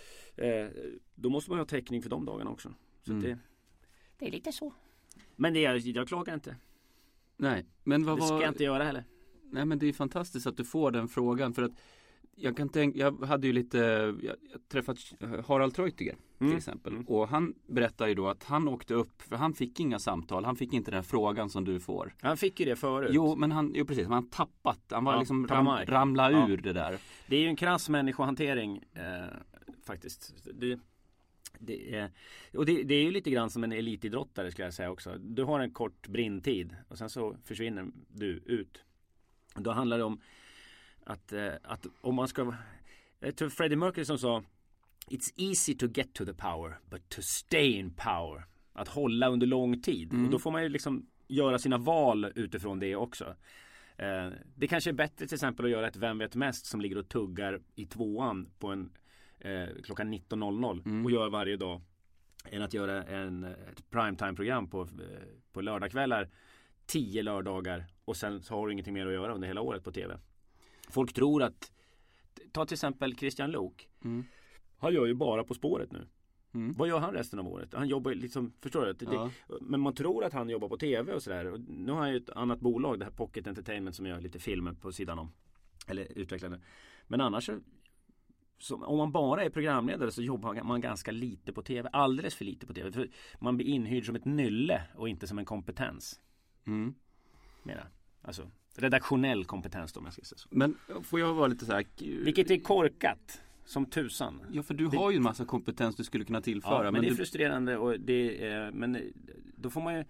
[SPEAKER 1] då måste man ha täckning för de dagarna också. Så mm. det, det är lite så. Men det är, jag klagar inte.
[SPEAKER 2] Nej, men vad
[SPEAKER 1] det
[SPEAKER 2] var...
[SPEAKER 1] ska jag inte göra heller.
[SPEAKER 2] Nej, men det är fantastiskt att du får den frågan. För att jag kan tänka, jag hade ju lite, jag, jag träffat Harald Treutiger till mm. exempel. Mm. Och han berättade ju då att han åkte upp, för han fick inga samtal. Han fick inte den frågan som du får.
[SPEAKER 1] Han fick ju det förut.
[SPEAKER 2] Jo, men han, jo precis, han tappat. Han var ja, liksom ram, ramla ja. ur det där.
[SPEAKER 1] Det är ju en krass människohantering eh, faktiskt. Det, det är, och det, det är ju lite grann som en elitidrottare skulle jag säga också. Du har en kort brintid och sen så försvinner du ut. Då handlar det om Att, eh, att om man ska, jag tror Freddie Mercury som sa it's easy to get to the power but to stay in power. Att hålla under lång tid. Mm. Och då får man ju liksom göra sina val utifrån det också. Eh, det kanske är bättre till exempel att göra ett Vem vet mest som ligger och tuggar i tvåan på en eh, klockan nitton noll noll mm. och gör varje dag än att göra en, ett primetime-program på, på lördagskvällar tio lördagar och sen så har du ingenting mer att göra under hela året på tv. Folk tror att, ta till exempel Christian Lok. Mm. Han gör ju bara På spåret nu. Mm. Vad gör han resten av året? Han jobbar liksom, förstår du? Det, ja. det, men man tror att han jobbar på tv och sådär. Och nu har han ju ett annat bolag, det här Pocket Entertainment, som gör lite filmer på sidan om. Eller utvecklande. Men annars så, så, om man bara är programledare så jobbar man ganska lite på tv. Alldeles för lite på tv. För man blir inhyrd som ett nylle och inte som en kompetens.
[SPEAKER 2] Mm.
[SPEAKER 1] Mera. Alltså redaktionell kompetens då, om jag ska säga så.
[SPEAKER 2] Men får jag vara lite så här...
[SPEAKER 1] Vilket är korkat. Som tusan.
[SPEAKER 2] Ja, för du har ju en massa kompetens du skulle kunna tillföra.
[SPEAKER 1] Ja, men, men det är
[SPEAKER 2] du...
[SPEAKER 1] frustrerande och det är, men då får man ju,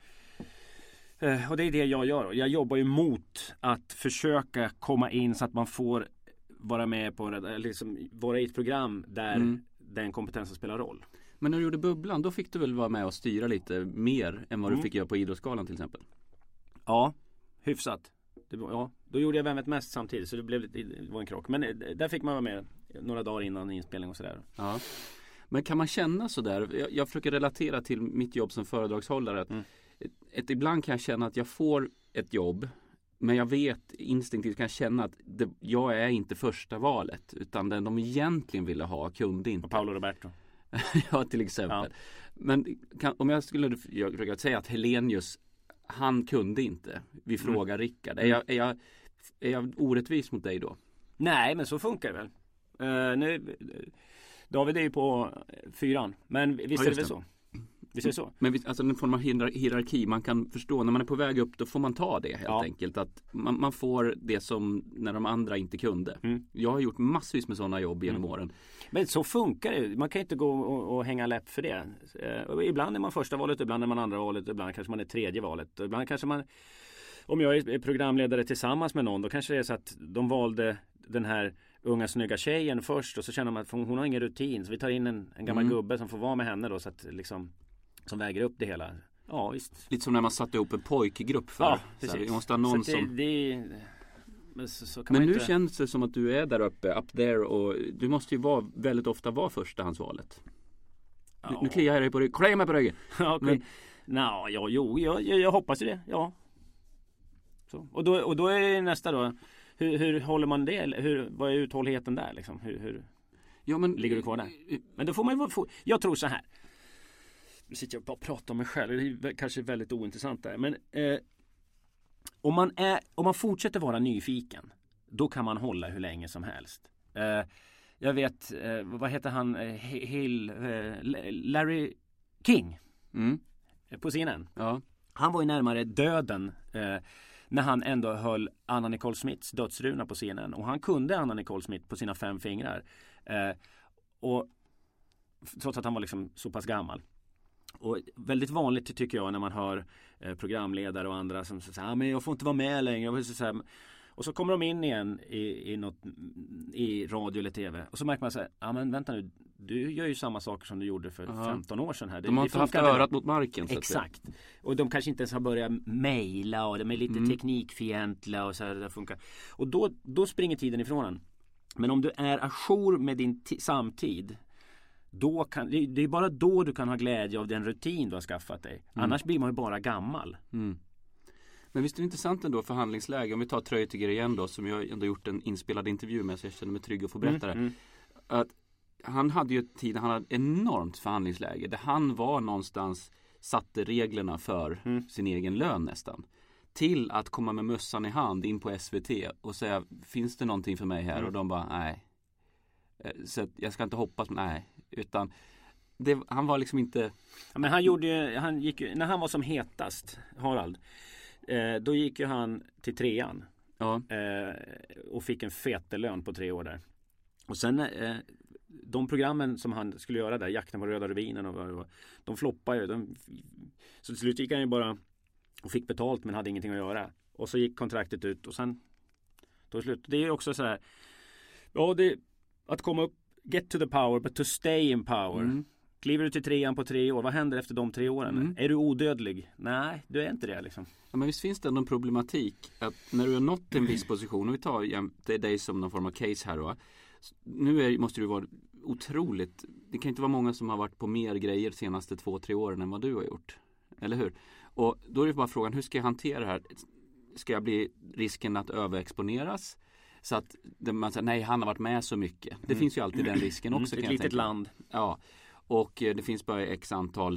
[SPEAKER 1] och det är det jag gör. Jag jobbar ju mot att försöka komma in så att man får vara med på, liksom, vara i ett program där mm. den kompetensen spelar roll.
[SPEAKER 2] Men när du gjorde Bubblan, då fick du väl vara med och styra lite mer än vad mm. du fick göra på Idrottsgalan till exempel?
[SPEAKER 1] Ja, hyfsat. Det, ja, då gjorde jag Vem vet mest samtidigt, så det, blev, det var en krock. Men där fick man vara med några dagar innan inspelning och sådär.
[SPEAKER 2] Ja. Men kan man känna sådär? Jag, jag försöker relatera till mitt jobb som föredragshållare. Att, mm. ett, ett, ibland kan jag känna att jag får ett jobb, men jag vet instinktivt, kan jag känna att det, jag är inte första valet, utan den de egentligen ville ha kunde inte.
[SPEAKER 1] Och Paolo Roberto.
[SPEAKER 2] Ja, till exempel. Ja. Men kan, om jag skulle jag försöka säga att Helenius, han kunde inte. Vi frågar mm. Rickard. Är jag, är, jag, är jag orättvis mot dig då? Nej, men så funkar det väl. Uh, nu, David är ju på fyran. Men visst ja, är det väl så? Visst är det så? Men visst, alltså en form av hierarki. Man kan förstå, när man är på väg upp, då får man ta det helt ja. enkelt. Att man, man får det som när de andra inte kunde. Mm. Jag har gjort massvis med sådana jobb genom mm. åren. Men
[SPEAKER 1] så funkar det. Man kan inte gå och, och hänga läpp för det. Uh, ibland är man första valet, ibland är man andra valet, ibland kanske man är tredje valet. Ibland kanske man, om jag är programledare tillsammans med någon, då kanske det är så att de valde den här unga snygga tjejen först, och så känner man att hon har ingen rutin, så vi tar in en, en gammal mm. gubbe som får vara med henne då, så att liksom, som väger upp det hela. Ja, visst.
[SPEAKER 2] Lite som när man satte ihop en pojkgrupp för. Ja,
[SPEAKER 1] precis.
[SPEAKER 2] Vi måste ha någon
[SPEAKER 1] så det,
[SPEAKER 2] som...
[SPEAKER 1] det, men så, så kan
[SPEAKER 2] men
[SPEAKER 1] man
[SPEAKER 2] nu
[SPEAKER 1] inte...
[SPEAKER 2] känns det som att du är där uppe, up there, och du måste ju vara, väldigt ofta vara förstahandsvalet. Ja. Nu, nu kliar jag dig på ryggen. Kolla mig på ryggen.
[SPEAKER 1] Ja, okay. Men... Nå, ja, jo, jag, jag, jag hoppas ju det. Ja. Så. Och, då, och då är det nästa då. Hur, hur håller man det? Hur, vad är uthålligheten där liksom? Hur, hur
[SPEAKER 2] ja, men,
[SPEAKER 1] ligger du kvar där? Men då får man ju få, jag tror så här. Nu sitter jag och bara pratar om mig själv. Det är kanske väldigt ointressant där. Men eh, om, man är, om man fortsätter vara nyfiken, då kan man hålla hur länge som helst. Eh, jag vet, eh, vad heter han? Eh, Hill, eh, Larry King. Mm. På C N N. Ja. Han var ju närmare döden eh, när han ändå höll Anna Nicole Smiths dödsruna på scenen. Och han kunde Anna Nicole Smith på sina fem fingrar. Eh, och trots att han var liksom så pass gammal. Och väldigt vanligt tycker jag när man hör eh, programledare och andra som säger ah, men jag får inte vara med längre. Och så, så här, och så kommer de in igen i, i, något, i radio eller tv. Och så märker man så här, ja ah, men vänta nu, du gör ju samma saker som du gjorde för uh-huh. femton år sedan här.
[SPEAKER 2] De har inte haft örat mot marken. Så
[SPEAKER 1] exakt. Och de kanske inte ens har börjat mejla och de är lite mm. teknikfientliga och så här, det funkar. Och då, då springer tiden ifrån en. Men om du är ajour med din t- samtid, då kan, det, det är bara då du kan ha glädje av den rutin du har skaffat dig. Mm. Annars blir man ju bara gammal.
[SPEAKER 2] Mm. Men visst är det intressant ändå förhandlingsläge. Om vi tar Tröjtiger igen då, som jag ändå gjort en inspelad intervju med, så jag känner mig trygg att få berätta
[SPEAKER 1] mm,
[SPEAKER 2] det. Mm. Att han hade ju tid, han hade enormt förhandlingsläge där han var någonstans, satte reglerna för mm. sin egen lön nästan. Till att komma med mössan i hand in på S V T och säga, finns det någonting för mig här? Mm. Och de bara, nej. Så jag ska inte hoppas, nej. Utan det, han var liksom inte...
[SPEAKER 1] Ja, men han gjorde ju, han gick ju, när han var som hetast, Harald, eh, då gick ju han till trean. Ja. Eh, och fick en fetelön på tre år där. Och sen eh, de programmen som han skulle göra där, Jakten på Röda Rubinen och, och de floppade ju. De, så till slut gick han ju bara och fick betalt men hade ingenting att göra. Och så gick kontraktet ut och sen tog det slut. Det är ju också så här, ja, det att komma upp, get to the power but to stay in power. Mm. Kliver du till trean på tre år, vad händer efter de tre åren? Mm. Är du odödlig? Nej, du är inte det liksom.
[SPEAKER 2] Ja, men visst finns det ändå en problematik att när du har nått en viss position, och vi tar ja, det är dig som någon form av case här då. Nu är, måste du vara otroligt, det kan inte vara många som har varit på mer grejer de senaste två, tre åren än vad du har gjort. Eller hur? Och då är det bara frågan, hur ska jag hantera det här? Ska jag bli risken att överexponeras? Så att man säger, nej, han har varit med så mycket. Det mm. finns ju alltid den risken också.
[SPEAKER 1] Mm, ett litet land.
[SPEAKER 2] Ja. och eh, det finns bara x antal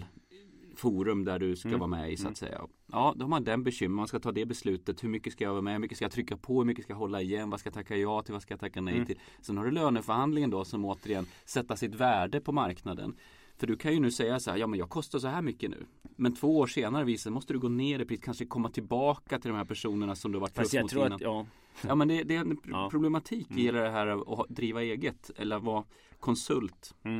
[SPEAKER 2] forum där du ska mm. vara med i, så att mm. säga. Ja, då har man den bekymmer. Man ska ta det beslutet. Hur mycket ska jag vara med? Hur mycket ska jag trycka på? Hur mycket ska jag hålla igen? Vad ska jag tacka ja till? Vad ska jag tacka nej till? Mm. Sen har du löneförhandlingen då, som återigen sätter sitt värde på marknaden. För du kan ju nu säga så här, ja men jag kostar så här mycket nu. Men två år senare visar, måste du gå ner i pris, kanske komma tillbaka till de här personerna som du har varit
[SPEAKER 1] plus mot innan. Att, ja.
[SPEAKER 2] ja men det, det är en ja. problematik mm. i det här att driva eget eller vara konsult.
[SPEAKER 1] Mm.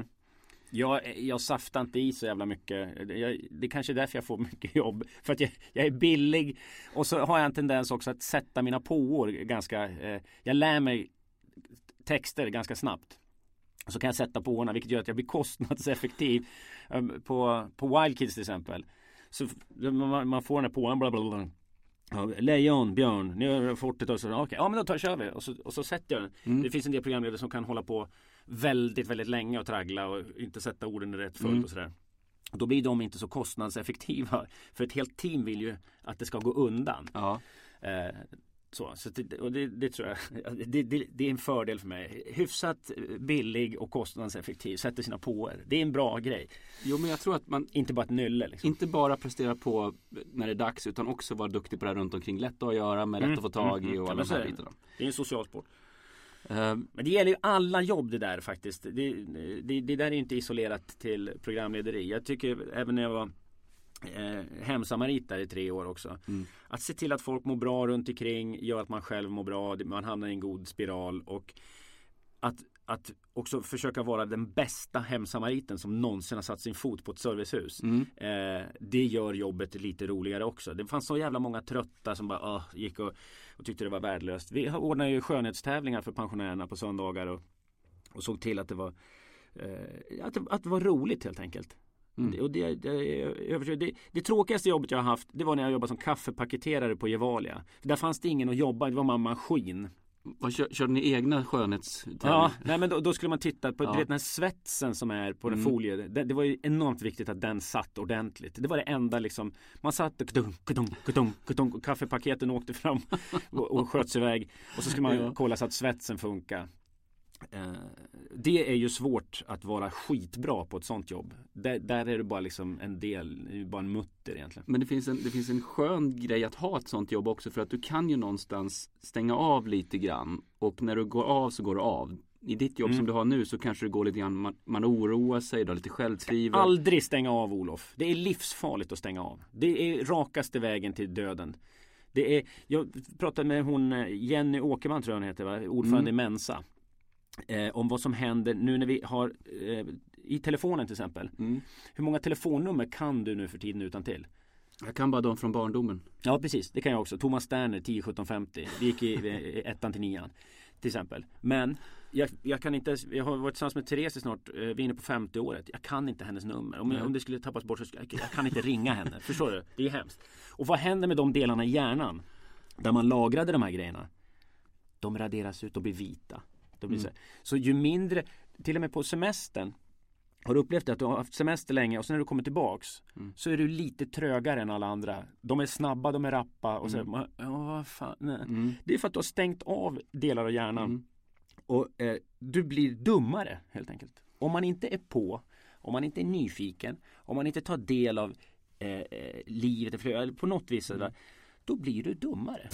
[SPEAKER 1] Jag, jag saftar inte i så jävla mycket. Jag, det är kanske är därför jag får mycket jobb. För att jag, jag är billig. Och så har jag en tendens också att sätta mina påor ganska... Eh, jag lär mig texter ganska snabbt. Så kan jag sätta påorna, vilket gör att jag blir kostnadseffektiv. Um, på, på Wild Kids till exempel. Så man, man får den här påan, bla bla bla. Ja, lejon, björn, nu har jag fått det och så, okej, okay, ja men då tar, kör vi och så, och så sätter jag den. Mm. Det finns en del programledare som kan hålla på väldigt, väldigt länge och traggla och inte sätta orden i rätt följd mm. och sådär. Då blir de inte så kostnadseffektiva, för ett helt team vill ju att det ska gå undan.
[SPEAKER 2] Ja.
[SPEAKER 1] Eh, så, så det, och det, det tror jag det, det, det är en fördel för mig. Hyfsat billig och kostnadseffektiv, sätter sina påer. Det är en bra grej.
[SPEAKER 2] Jo, men jag tror att man
[SPEAKER 1] inte bara ett nylle liksom.
[SPEAKER 2] Inte bara prestera på när det är dags, utan också vara duktig på det här runt omkring. Lätt att göra med, lätt mm, att få tag i mm, och alla de här bitarna.
[SPEAKER 1] Det är en social sport. Uh, men det gäller ju alla jobb det där faktiskt. Det, det, det där är inte isolerat till programlederi. Jag tycker även när jag var eh, hemsamarit där i tre år också. Mm. Att se till att folk mår bra runt omkring gör att man själv mår bra. Man hamnar i en god spiral. Och att, att också försöka vara den bästa hemsamariten som någonsin har satt sin fot på ett servicehus. Mm. Eh, det gör jobbet lite roligare också. Det fanns så jävla många trötta som bara uh, gick och, och tyckte det var värdelöst. Vi ordnade ju skönhetstävlingar för pensionärerna på söndagar och, och såg till att det var eh, att, det, att det var roligt helt enkelt. Mm. Det, och det, det, det, det tråkigaste jobbet jag har haft, det var när jag jobbade som kaffepaketerare på Gevalia. Där fanns det ingen att jobba, det var man maskin.
[SPEAKER 2] Vad kör, körde ni egna skönhetstävlingar?
[SPEAKER 1] Ja, nej, men då, då skulle man titta på ja. du vet, den här svetsen som är på den mm. folien. Det, det var ju enormt viktigt att den satt ordentligt. Det var det enda liksom. Man satt och kudunk, kudunk, kudunk, kudunk, och kaffepaketen åkte fram och, och sköts iväg. Och så skulle man ja. kolla så att svetsen funkar. Uh, det är ju svårt att vara skitbra på ett sånt jobb. Där, där är det bara liksom en del, bara en mutter egentligen.
[SPEAKER 2] Men det finns, en, det finns en skön grej att ha ett sånt jobb också, för att du kan ju någonstans stänga av lite grann, och när du går av så går du av. I ditt jobb mm. som du har nu så kanske det går lite grann, man, man oroar sig, då, lite självtvivel.
[SPEAKER 1] Aldrig stänga av, Olof. Det är livsfarligt att stänga av. Det är rakaste vägen till döden. Det är, jag pratade med hon Jenny Åkerman, tror jag hon heter, va? Ordförande mm. i Mensa. Eh, om vad som händer nu när vi har eh, i telefonen till exempel. Mm. Hur många telefonnummer kan du nu för tiden utan till?
[SPEAKER 2] Jag kan bara de från barndomen.
[SPEAKER 1] Ja, precis. Det kan jag också. Thomas Sterner, tio sjutton femtio. Vi gick i eh, ettan till nian till exempel. Men jag, jag kan inte, jag har varit tillsammans med Therese snart, eh, vi är inne på femtio året. Jag kan inte hennes nummer. Om, mm. om det skulle tappas bort så ska, jag, jag kan inte ringa henne. Förstår du? Det är hemskt. Och vad händer med de delarna i hjärnan där man lagrade de här grejerna? De raderas ut och blir vita. Mm. Så. så ju mindre, till och med på semestern, har du upplevt att du har haft semester länge och sen när du kommer tillbaks mm. så är du lite trögare än alla andra. De är snabba, de är rappa och så mm. man, åh, fan, nej. Mm. Det är för att du har stängt av delar av hjärnan mm. och eh, du blir dummare helt enkelt. Om man inte är på, om man inte är nyfiken, om man inte tar del av eh, livet eller på något vis mm. då blir du dummare.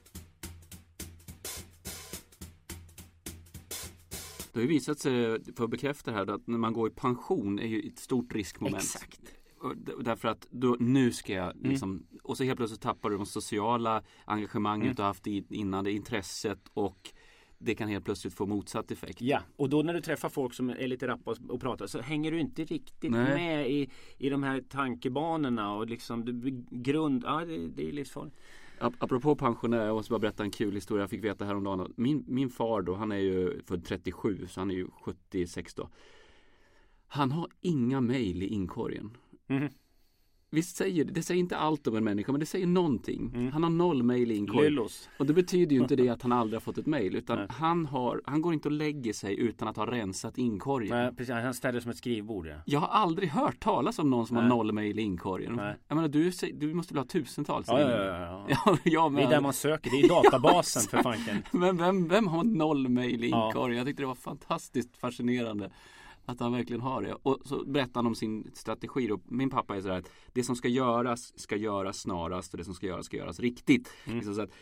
[SPEAKER 2] Det har ju visat sig, för att bekräfta det här, att när man går i pension är ju ett stort riskmoment.
[SPEAKER 1] Exakt.
[SPEAKER 2] Därför att då, nu ska jag liksom, mm. och så helt plötsligt tappar du de sociala engagemanget mm. du har haft innan, det intresset, och det kan helt plötsligt få motsatt effekt.
[SPEAKER 1] Ja, och då när du träffar folk som är lite rappa och, och pratar så hänger du inte riktigt Nej. med i, i de här tankebanorna och liksom du, grund, ja det, det är livsfarligt.
[SPEAKER 2] Apropå pensionär, jag måste bara berätta en kul historia jag fick veta häromdagen. Min, min far då, han är ju född trettiosju, så han är ju sjuttiosex då. Han har inga mejl i inkorgen. Mm. Visst säger det, det säger inte allt om en människa, men det säger någonting. Mm. Han har noll mejl i inkorgen. Lillos. Och det betyder ju inte det att han aldrig har fått ett mejl, utan han, har, han går inte och lägger sig utan att ha rensat inkorgen.
[SPEAKER 1] Nej, precis, han ställer som ett skrivbord. Ja.
[SPEAKER 2] Jag har aldrig hört talas om någon som Nej. har noll mejl i inkorgen.
[SPEAKER 1] Nej.
[SPEAKER 2] Jag menar, du, du måste väl ha tusentals.
[SPEAKER 1] Ja, ja, ja, ja.
[SPEAKER 2] ja, ja men...
[SPEAKER 1] Det är där man söker, det är databasen ja, för fanken.
[SPEAKER 2] Men vem, vem har noll mejl i inkorgen? Ja. Jag tyckte det var fantastiskt fascinerande. Att han verkligen har det. Och så berättar han om sin strategi. Och min pappa är sådär att det som ska göras ska göras snarast och det som ska göras ska göras riktigt. Mm. Liksom så att,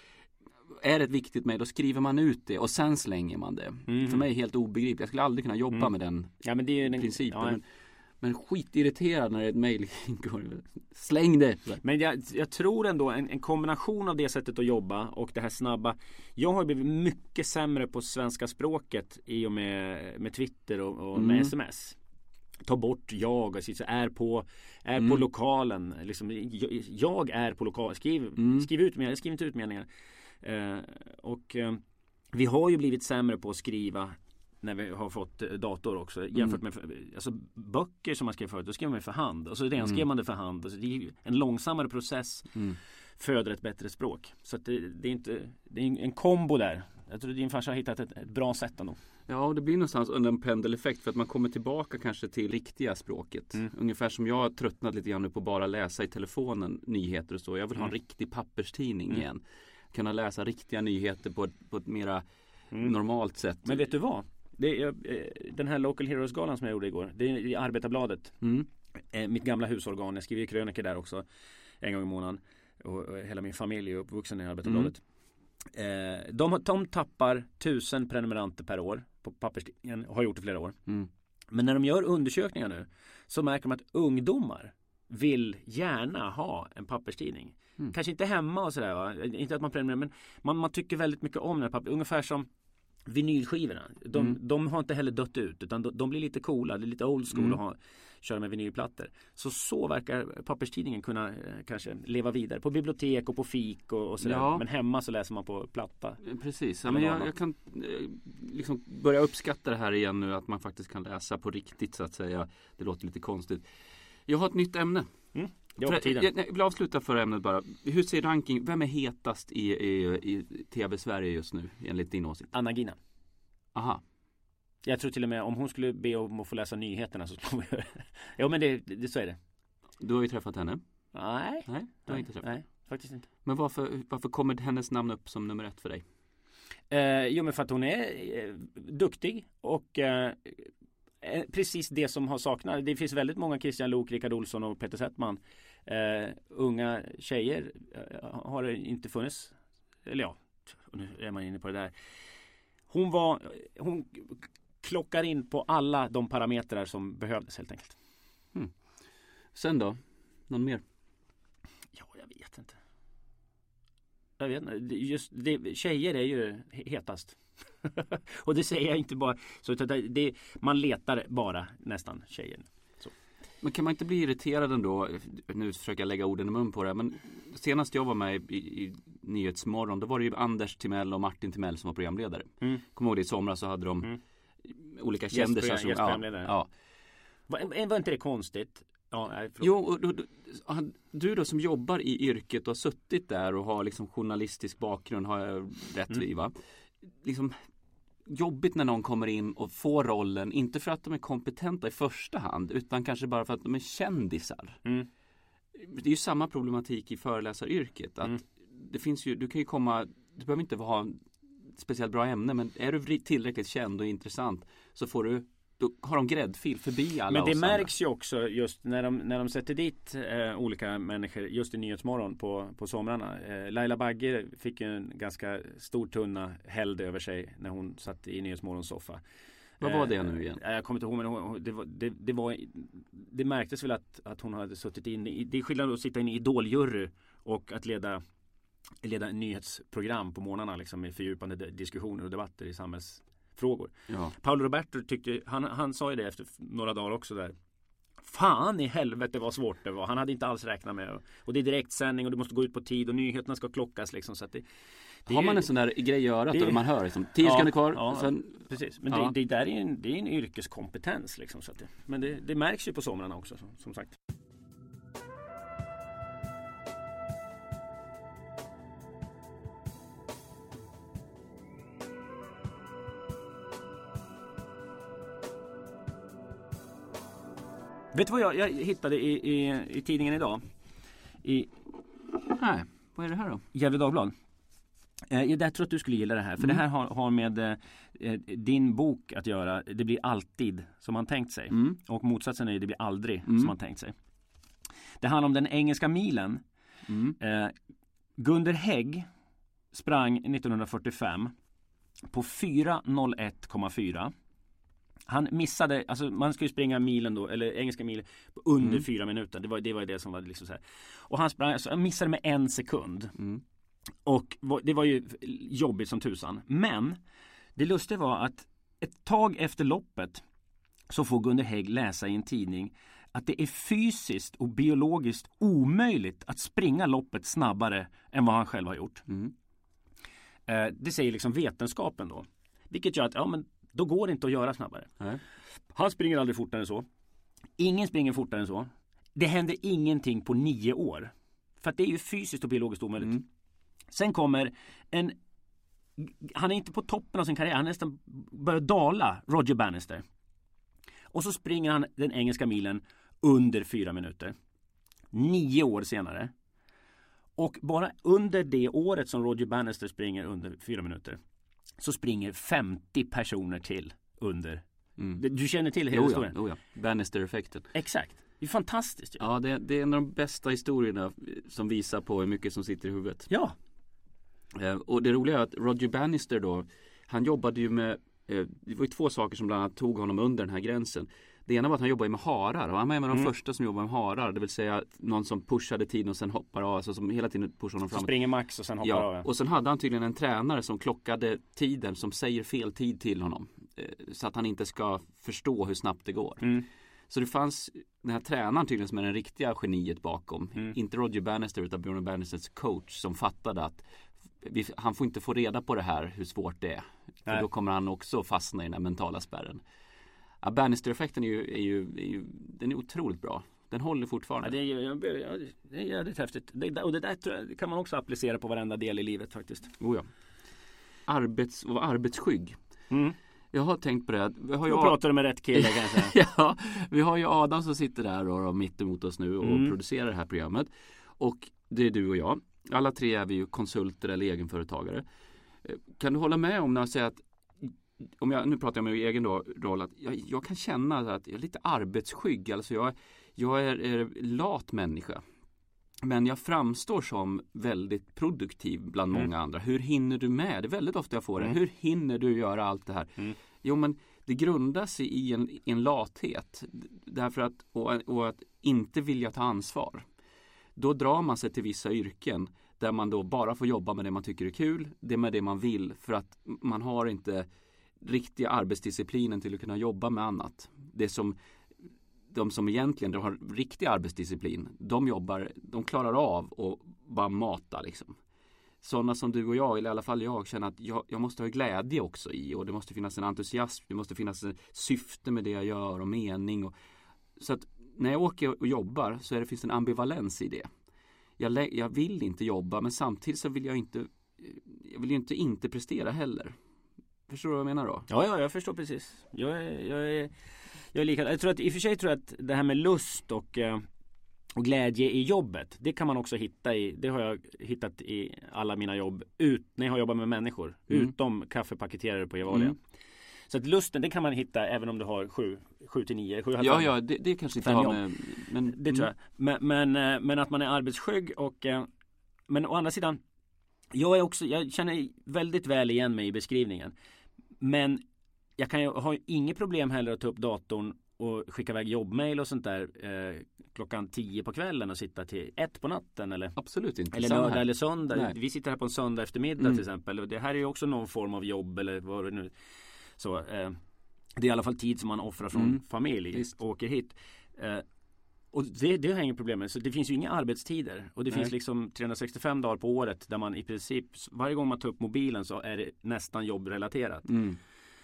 [SPEAKER 2] är det ett viktigt med, då skriver man ut det och sen slänger man det. Mm. För mig är det helt obegripligt. Jag skulle aldrig kunna jobba mm. med den
[SPEAKER 1] ja, men det är ju den,
[SPEAKER 2] principen.
[SPEAKER 1] Ja,
[SPEAKER 2] men, men skitirriterad när ett mejl går. Släng det!
[SPEAKER 1] Men jag, jag tror ändå en, en kombination av det sättet att jobba och det här snabba. Jag har blivit mycket sämre på svenska språket i och med, med Twitter och, och mm. med sms. Ta bort jag och så är på är mm. på lokalen liksom, jag, jag är på lokalen. Skriv, mm. skriv ut meningar, skriv inte ut meningar. Uh, och uh, vi har ju blivit sämre på att skriva när vi har fått dator också jämfört med alltså, böcker som man skrev förut, då skrev man för hand och så redan mm. skrev man det för hand. Alltså, det är en långsammare process mm. föder ett bättre språk. Så att det, det är inte det är en kombo där. Jag tror att din farsa har hittat ett, ett bra sätt ändå.
[SPEAKER 2] Ja, och det blir någonstans under en pendeleffekt för att man kommer tillbaka kanske till riktiga språket. Mm. Ungefär som jag har tröttnat lite grann nu på att bara läsa i telefonen nyheter och så. Jag vill ha en mm. riktig papperstidning mm. igen. Kunna läsa riktiga nyheter på ett, på ett mera mm. normalt sätt.
[SPEAKER 1] Men vet du vad? Det är, den här Local Heroes-galan som jag gjorde igår, det är i Arbetarbladet. Mm. Mitt gamla husorgan, jag skriver krönikor där också en gång i månaden. Och hela min familj är uppvuxen i Arbetarbladet. Mm. De, de tappar tusen prenumeranter per år på papperstidningen och har gjort det flera år. Mm. Men när de gör undersökningar nu så märker de att ungdomar vill gärna ha en papperstidning. Mm. Kanske inte hemma och sådär va? Inte att man prenumererar, men man, man tycker väldigt mycket om den här papper. Ungefär som vinylskivorna. De, mm. de har inte heller dött ut utan de, de blir lite coola, det är lite old school mm. att ha, köra med vinylplattor. Så så verkar papperstidningen kunna eh, kanske leva vidare på bibliotek och på fik och, och sådär. Ja. Men hemma så läser man på platta.
[SPEAKER 2] Precis, ja, men jag, jag kan eh, liksom börja uppskatta det här igen nu att man faktiskt kan läsa på riktigt så att säga. Det låter lite konstigt. Jag har ett nytt ämne. Mm. För, jag, jag vill avsluta för ämnet bara. Hur ser ranking, vem är hetast i, i, i tv Sverige just nu enligt din åsikt?
[SPEAKER 1] Anna Gina.
[SPEAKER 2] Aha.
[SPEAKER 1] Jag tror till och med om hon skulle be om att få läsa nyheterna så skulle hon göra det. Jo men det, det, så är det.
[SPEAKER 2] Du har ju träffat henne.
[SPEAKER 1] Nej.
[SPEAKER 2] Nej, du har inte träffat.
[SPEAKER 1] Nej, faktiskt inte.
[SPEAKER 2] Men varför, varför kommer hennes namn upp som nummer ett för dig?
[SPEAKER 1] Eh, jo men för att hon är eh, duktig och eh, precis det som har saknat. Det finns väldigt många Christian Lok, Rickard Olsson och Peter Settman. Uh, unga tjejer uh, har det inte funnits. Eller ja, nu är man inne på det där. Hon var hon klockar in på alla de parametrar som behövdes helt enkelt.
[SPEAKER 2] Mm. Sen då? Någon mer?
[SPEAKER 1] Ja, jag vet inte. Jag vet inte. Just det, tjejer är ju hetast. Och det säger jag inte bara så det, det, man letar bara nästan tjejer. Så.
[SPEAKER 2] Men kan man inte bli irriterad ändå? Nu försöker jag lägga orden i mun på det. Men senast jag var med i, i Nyhetsmorgon, då var det ju Anders Timell och Martin Timell som var programledare. Mm. Kommer ihåg det i somras så hade de mm. olika kändisar som...
[SPEAKER 1] Ja, ja. Var, var inte det konstigt?
[SPEAKER 2] Ja, jo, och då, då, du då som jobbar i yrket och har suttit där och har liksom journalistisk bakgrund, har jag rätt mm. vid va? Liksom jobbigt när någon kommer in och får rollen, inte för att de är kompetenta i första hand utan kanske bara för att de är kändisar. Mm. Det är ju samma problematik i föreläsaryrket att mm. det finns ju, du kan ju komma, du behöver inte ha speciellt bra ämne, men är du tillräckligt känd och intressant så får du, då har de gräddfil förbi alla.
[SPEAKER 1] Men det märks ju också just när de, när de sätter dit eh, olika människor just i Nyhetsmorgon på, på somrarna. Eh, Laila Bagge fick ju en ganska stor tunna hälld över sig när hon satt i Nyhetsmorgons soffa.
[SPEAKER 2] Vad var det nu igen?
[SPEAKER 1] Eh, jag kommer inte ihåg, men hon, det, var, det, det, var, det märktes väl att, att hon hade suttit in i, det är skillnad att sitta in i idoljury och att leda leda en nyhetsprogram på morgnarna liksom, med fördjupande diskussioner och debatter i samhällsfrågor. Ja. Paolo Roberto tyckte, han, han sa ju det efter några dagar också där. Fan i helvete vad svårt det var. Han hade inte alls räknat med. Och det är direktsändning och du måste gå ut på tid och nyheterna ska klockas liksom. Så att det, det
[SPEAKER 2] har man en sån där grej i örat då man hör liksom, tio sekunder kvar.
[SPEAKER 1] Ja,
[SPEAKER 2] sen,
[SPEAKER 1] precis. Men
[SPEAKER 2] ja.
[SPEAKER 1] det, det där är en, det är en yrkeskompetens liksom. Så att det, men det, det märks ju på somrarna också som, som sagt. Vet du vad jag, jag hittade i, i, i tidningen idag? I,
[SPEAKER 2] Nej, vad är det här då?
[SPEAKER 1] Gefle Dagblad. Eh, jag tror att du skulle gilla det här. För
[SPEAKER 2] Mm.
[SPEAKER 1] det här har, har med eh, din bok att göra. Det blir alltid som man tänkt sig.
[SPEAKER 2] Mm.
[SPEAKER 1] Och motsatsen är det blir aldrig
[SPEAKER 2] Mm.
[SPEAKER 1] som man tänkt sig. Det handlar om den engelska milen.
[SPEAKER 2] Mm.
[SPEAKER 1] Eh, Gunder Hägg sprang nittonhundrafyrtiofem på fyra noll ett komma fyra. Han missade, alltså man skulle springa milen då, eller engelska milen under
[SPEAKER 2] Mm.
[SPEAKER 1] fyra minuter. Det var, det var det som var liksom så här. Och han sprang, alltså, han missade med en sekund.
[SPEAKER 2] Mm.
[SPEAKER 1] Och det var ju jobbigt som tusan. Men det lustiga var att ett tag efter loppet så får Gunder Hägg läsa i en tidning att det är fysiskt och biologiskt omöjligt att springa loppet snabbare än vad han själv har gjort.
[SPEAKER 2] Mm.
[SPEAKER 1] Eh, det säger liksom vetenskapen då. Vilket gör att ja, men då går det inte att göra snabbare.
[SPEAKER 2] Nej.
[SPEAKER 1] Han springer aldrig fortare än så. Ingen springer fortare än så. Det händer ingenting på nio år. För att det är ju fysiskt och biologiskt omöjligt.
[SPEAKER 2] Mm.
[SPEAKER 1] Sen kommer en... Han är inte på toppen av sin karriär. Han nästan börjar dala, Roger Bannister. Och så springer han den engelska milen under fyra minuter. Nio år senare. Och bara under det året som Roger Bannister springer under fyra minuter så springer femtio personer till under.
[SPEAKER 2] Mm.
[SPEAKER 1] Du känner till hela
[SPEAKER 2] Jo,
[SPEAKER 1] historien?
[SPEAKER 2] ja, jo, ja. Bannister-effekten.
[SPEAKER 1] Exakt. Det är fantastiskt ju.
[SPEAKER 2] Ja, det, det är en av de bästa historierna som visar på hur mycket som sitter i huvudet.
[SPEAKER 1] Ja.
[SPEAKER 2] Eh, och det roliga är att Roger Bannister då, han jobbade ju med, eh, det var ju två saker som bland annat tog honom under den här gränsen. Det ena var att han jobbade med harar och han var en av de
[SPEAKER 1] Mm.
[SPEAKER 2] första som jobbade med harar. Det vill säga någon som pushade tiden och sen hoppar av, alltså som hela tiden pushar honom
[SPEAKER 1] Så
[SPEAKER 2] framåt.
[SPEAKER 1] springer Max och sen hoppar
[SPEAKER 2] Ja,
[SPEAKER 1] av.
[SPEAKER 2] och sen hade han tydligen en tränare som klockade tiden, som säger fel tid till honom. Eh, så att han inte ska förstå hur snabbt det går.
[SPEAKER 1] Mm.
[SPEAKER 2] Så det fanns den här tränaren tydligen som är den riktiga geniet bakom.
[SPEAKER 1] Mm.
[SPEAKER 2] Inte Roger Bannister utan Bruno Bannisters coach som fattade att vi, han får inte få reda på det här hur svårt det är. För
[SPEAKER 1] Nej.
[SPEAKER 2] då kommer han också fastna i den här mentala spärren. Ja, Bannister-effekten är ju, är, ju, är ju den är otroligt bra. Den håller fortfarande.
[SPEAKER 1] Ja, det är ju ja, det är jävligt häftigt. Det, och det där tror jag, det kan man också applicera på varenda del i livet faktiskt.
[SPEAKER 2] Oh ja. Arbets, och arbetsskygg.
[SPEAKER 1] Mm.
[SPEAKER 2] Jag har tänkt på det. att Vi har ju
[SPEAKER 1] Då pratar du med rätt kille kanske.
[SPEAKER 2] ja, vi har ju Adam som sitter där och, och mitt emot oss nu och
[SPEAKER 1] Mm.
[SPEAKER 2] producerar det här programmet. Och det är du och jag. Alla tre är vi ju konsulter eller egenföretagare. Eh, Kan du hålla med om när jag säger att, om jag, nu pratar jag med min egen då, roll, att jag, jag kan känna att jag är lite arbetsskygg. Alltså jag, jag är, är lat människa. Men jag framstår som väldigt produktiv bland
[SPEAKER 1] Mm.
[SPEAKER 2] många andra. Hur hinner du med? Det är väldigt ofta jag får det.
[SPEAKER 1] Mm.
[SPEAKER 2] Hur hinner du göra allt det här?
[SPEAKER 1] Mm.
[SPEAKER 2] Jo, men det grundar sig i en, i en lathet. Därför att, och, och att inte vilja ta ansvar. Då drar man sig till vissa yrken där man då bara får jobba med det man tycker är kul. Det med det man vill. För att man har inte riktiga arbetsdisciplinen till att kunna jobba med annat. Det som de som egentligen har riktig arbetsdisciplin, de jobbar, de klarar av att bara mata liksom. Sådana som du och jag, eller i alla fall jag, känner att jag, jag måste ha glädje också i, och det måste finnas en entusiasm, det måste finnas ett syfte med det jag gör och mening. Och, så att när jag åker och jobbar så är det, finns det en ambivalens i det. Jag, jag vill inte jobba, men samtidigt så vill jag inte, jag vill ju inte inte prestera heller. Förstår du vad jag menar då?
[SPEAKER 1] Ja, ja, jag förstår precis. Jag är, jag är, jag är lika. Jag tror att, i och för sig tror jag att det här med lust och, eh, och glädje i jobbet, det kan man också hitta i, det har jag hittat i alla mina jobb, ut, när jag har jobbat med människor,
[SPEAKER 2] Mm.
[SPEAKER 1] utom kaffepaketerare på Gevalia.
[SPEAKER 2] Mm.
[SPEAKER 1] Så att lusten, det kan man hitta även om du har sju, sju till nio, sju,
[SPEAKER 2] Ja, ja, det, det kanske inte
[SPEAKER 1] Fem
[SPEAKER 2] har
[SPEAKER 1] jobb.
[SPEAKER 2] med, men,
[SPEAKER 1] Det tror jag. Men, men, eh, men att man är arbetsskygg och eh, men å andra sidan, jag är också, jag känner väldigt väl igen mig i beskrivningen. Men jag kan ju ha inget problem heller att ta upp datorn och skicka iväg jobbmail och sånt där eh, klockan tio på kvällen och sitta till ett på natten eller,
[SPEAKER 2] Absolut inte.
[SPEAKER 1] eller
[SPEAKER 2] Samma
[SPEAKER 1] lördag
[SPEAKER 2] här.
[SPEAKER 1] eller söndag.
[SPEAKER 2] Nej.
[SPEAKER 1] Vi sitter här på en söndag eftermiddag
[SPEAKER 2] Mm.
[SPEAKER 1] till exempel, och det här är ju också någon form av jobb eller vad det nu så eh, det är i alla fall tid som man offrar från
[SPEAKER 2] Mm.
[SPEAKER 1] familj
[SPEAKER 2] Visst.
[SPEAKER 1] och åker hit. Eh, och det, det har jag inget problem med. Så det finns ju inga arbetstider. Och det
[SPEAKER 2] Nej.
[SPEAKER 1] finns liksom trehundrasextiofem dagar på året där man i princip, varje gång man tar upp mobilen så är det nästan jobbrelaterat.
[SPEAKER 2] Mm.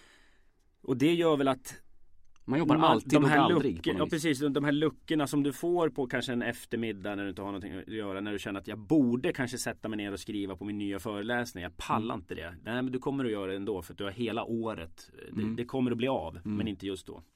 [SPEAKER 1] Och det gör väl att
[SPEAKER 2] Man jobbar
[SPEAKER 1] man-
[SPEAKER 2] alltid
[SPEAKER 1] de
[SPEAKER 2] och
[SPEAKER 1] här
[SPEAKER 2] aldrig.
[SPEAKER 1] luckor,
[SPEAKER 2] på
[SPEAKER 1] ja
[SPEAKER 2] något vis.
[SPEAKER 1] precis, de, de här luckorna som du får på kanske en eftermiddag när du inte har någonting att göra, när du känner att jag borde kanske sätta mig ner och skriva på min nya föreläsning, jag pallar inte det. Nej, men du kommer att göra det ändå för att du har hela året. Det,
[SPEAKER 2] Mm.
[SPEAKER 1] det kommer att bli av,
[SPEAKER 2] Mm.
[SPEAKER 1] men inte just då.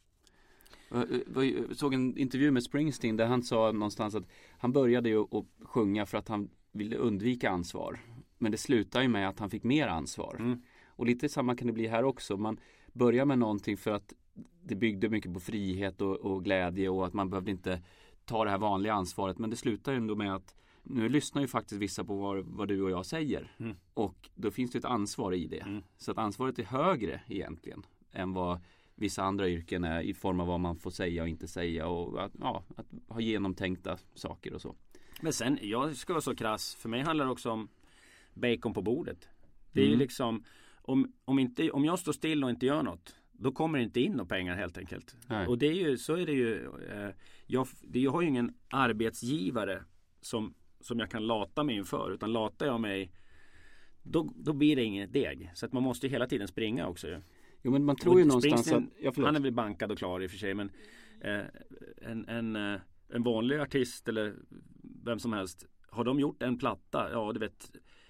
[SPEAKER 2] Jag såg en intervju med Springsteen där han sa någonstans att han började ju att sjunga för att han ville undvika ansvar. Men det slutar ju med att han fick mer ansvar.
[SPEAKER 1] Mm.
[SPEAKER 2] Och lite samma kan det bli här också. Man börjar med någonting för att det byggde mycket på frihet och, och glädje och att man behövde inte ta det här vanliga ansvaret. Men det slutar ju ändå med att nu lyssnar ju faktiskt vissa på vad, vad du och jag säger. Mm. Och då finns det ett ansvar i det. Mm. Så att ansvaret är högre egentligen än vad vissa andra yrken är i form av vad man får säga och inte säga. Och att, ja, att ha genomtänkta saker och så.
[SPEAKER 1] Men sen, jag ska vara så krass. För mig handlar det också om bacon på bordet. Det är
[SPEAKER 2] Mm.
[SPEAKER 1] ju liksom, om, om, inte, om jag står still och inte gör något, då kommer det inte in några pengar helt enkelt.
[SPEAKER 2] Nej.
[SPEAKER 1] Och det är ju, så är det ju. Eh, jag, det, jag har ju ingen arbetsgivare som, som jag kan lata mig inför. Utan latar jag mig, då, då blir det inget deg. Så att man måste hela tiden springa också ju.
[SPEAKER 2] Jo, men man tror
[SPEAKER 1] Och
[SPEAKER 2] ju någonstans att...
[SPEAKER 1] Springsteen,
[SPEAKER 2] Ja, förlåt.
[SPEAKER 1] han är väl bankad och klar i och för sig. Men eh, en, en, eh, en vanlig artist eller vem som helst, har de gjort en platta? Ja, du vet,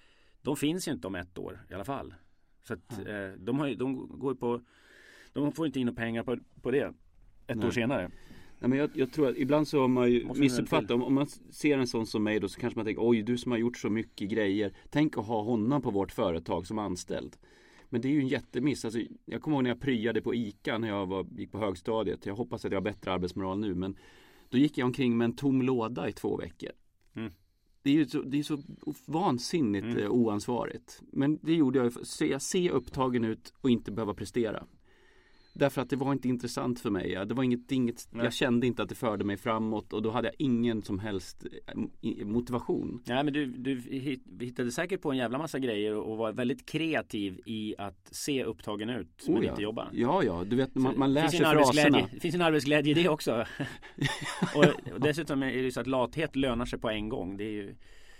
[SPEAKER 1] de finns ju inte om ett år i alla fall. Så att eh, de, har ju, de går ju på, de får inte in några pengar på, på det ett
[SPEAKER 2] Nej.
[SPEAKER 1] år senare.
[SPEAKER 2] Nej, men jag, jag tror att ibland så har man ju
[SPEAKER 1] Måste
[SPEAKER 2] missuppfattat. Om, om man ser en sån som mig då, så kanske man tänker, oj, du som har gjort så mycket grejer, tänk att ha honom på vårt företag som anställd. Men det är ju en jättemiss. Alltså, jag kommer ihåg när jag pryade på ICA när jag var, gick på högstadiet. Jag hoppas att jag har bättre arbetsmoral nu, men då gick jag omkring med en tom låda i två veckor. Mm. Det är ju så, det är så vansinnigt mm. oansvarigt. Men det gjorde jag för att se, se upptagen ut och inte behöva prestera. Därför att det var inte intressant för mig. Det var inget, inget, jag kände inte att det förde mig framåt. Och då hade jag ingen som helst motivation.
[SPEAKER 1] Ja, men du, du hittade säkert på en jävla massa grejer och var väldigt kreativ i att se upptagen ut men
[SPEAKER 2] oh ja.
[SPEAKER 1] inte jobba.
[SPEAKER 2] Ja, ja. Du vet, man, man lär sig
[SPEAKER 1] fraserna. Det finns en arbetsglädje i det också. och, och dessutom är det så att lathet lönar sig på en gång. Det är ju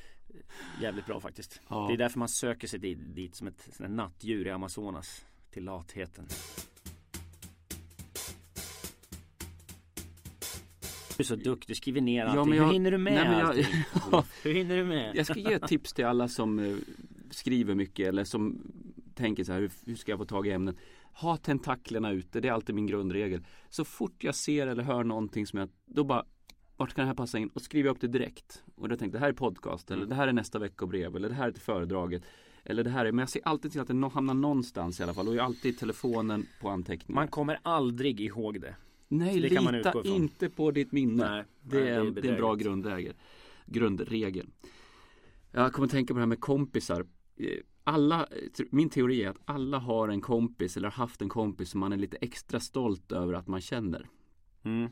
[SPEAKER 1] jävligt bra faktiskt. Ja. Det är därför man söker sig dit, dit som ett sån nattdjur i Amazonas. Till latheten. Du är så duktig, du skriver ner allting. Ja, jag, Hur hinner du med nej, men jag, ja, Hur hinner du med?
[SPEAKER 2] Jag ska ge ett tips till alla som uh, skriver mycket eller som tänker så här, hur, hur ska jag få tag i ämnen? Ha tentaklerna ute, det är alltid min grundregel. Så fort jag ser eller hör någonting som jag, då bara, vart kan det här passa in? Och skriver jag upp det direkt. Och då tänkte jag, det här är podcast, eller det här är nästa veckobrev, eller det här är till föredraget. Eller det här är, men jag ser alltid till att det hamnar någonstans i alla fall. Och jag har alltid telefonen på anteckningar.
[SPEAKER 1] Man kommer aldrig ihåg det.
[SPEAKER 2] Nej, det lita inte på ditt minne. Nej, det, nej, är en, det, är det är en bra grundregel. grundregel. Jag kommer att tänka på det här med kompisar. Alla, min teori är att alla har en kompis eller har haft en kompis som man är lite extra stolt över att man känner. Mm.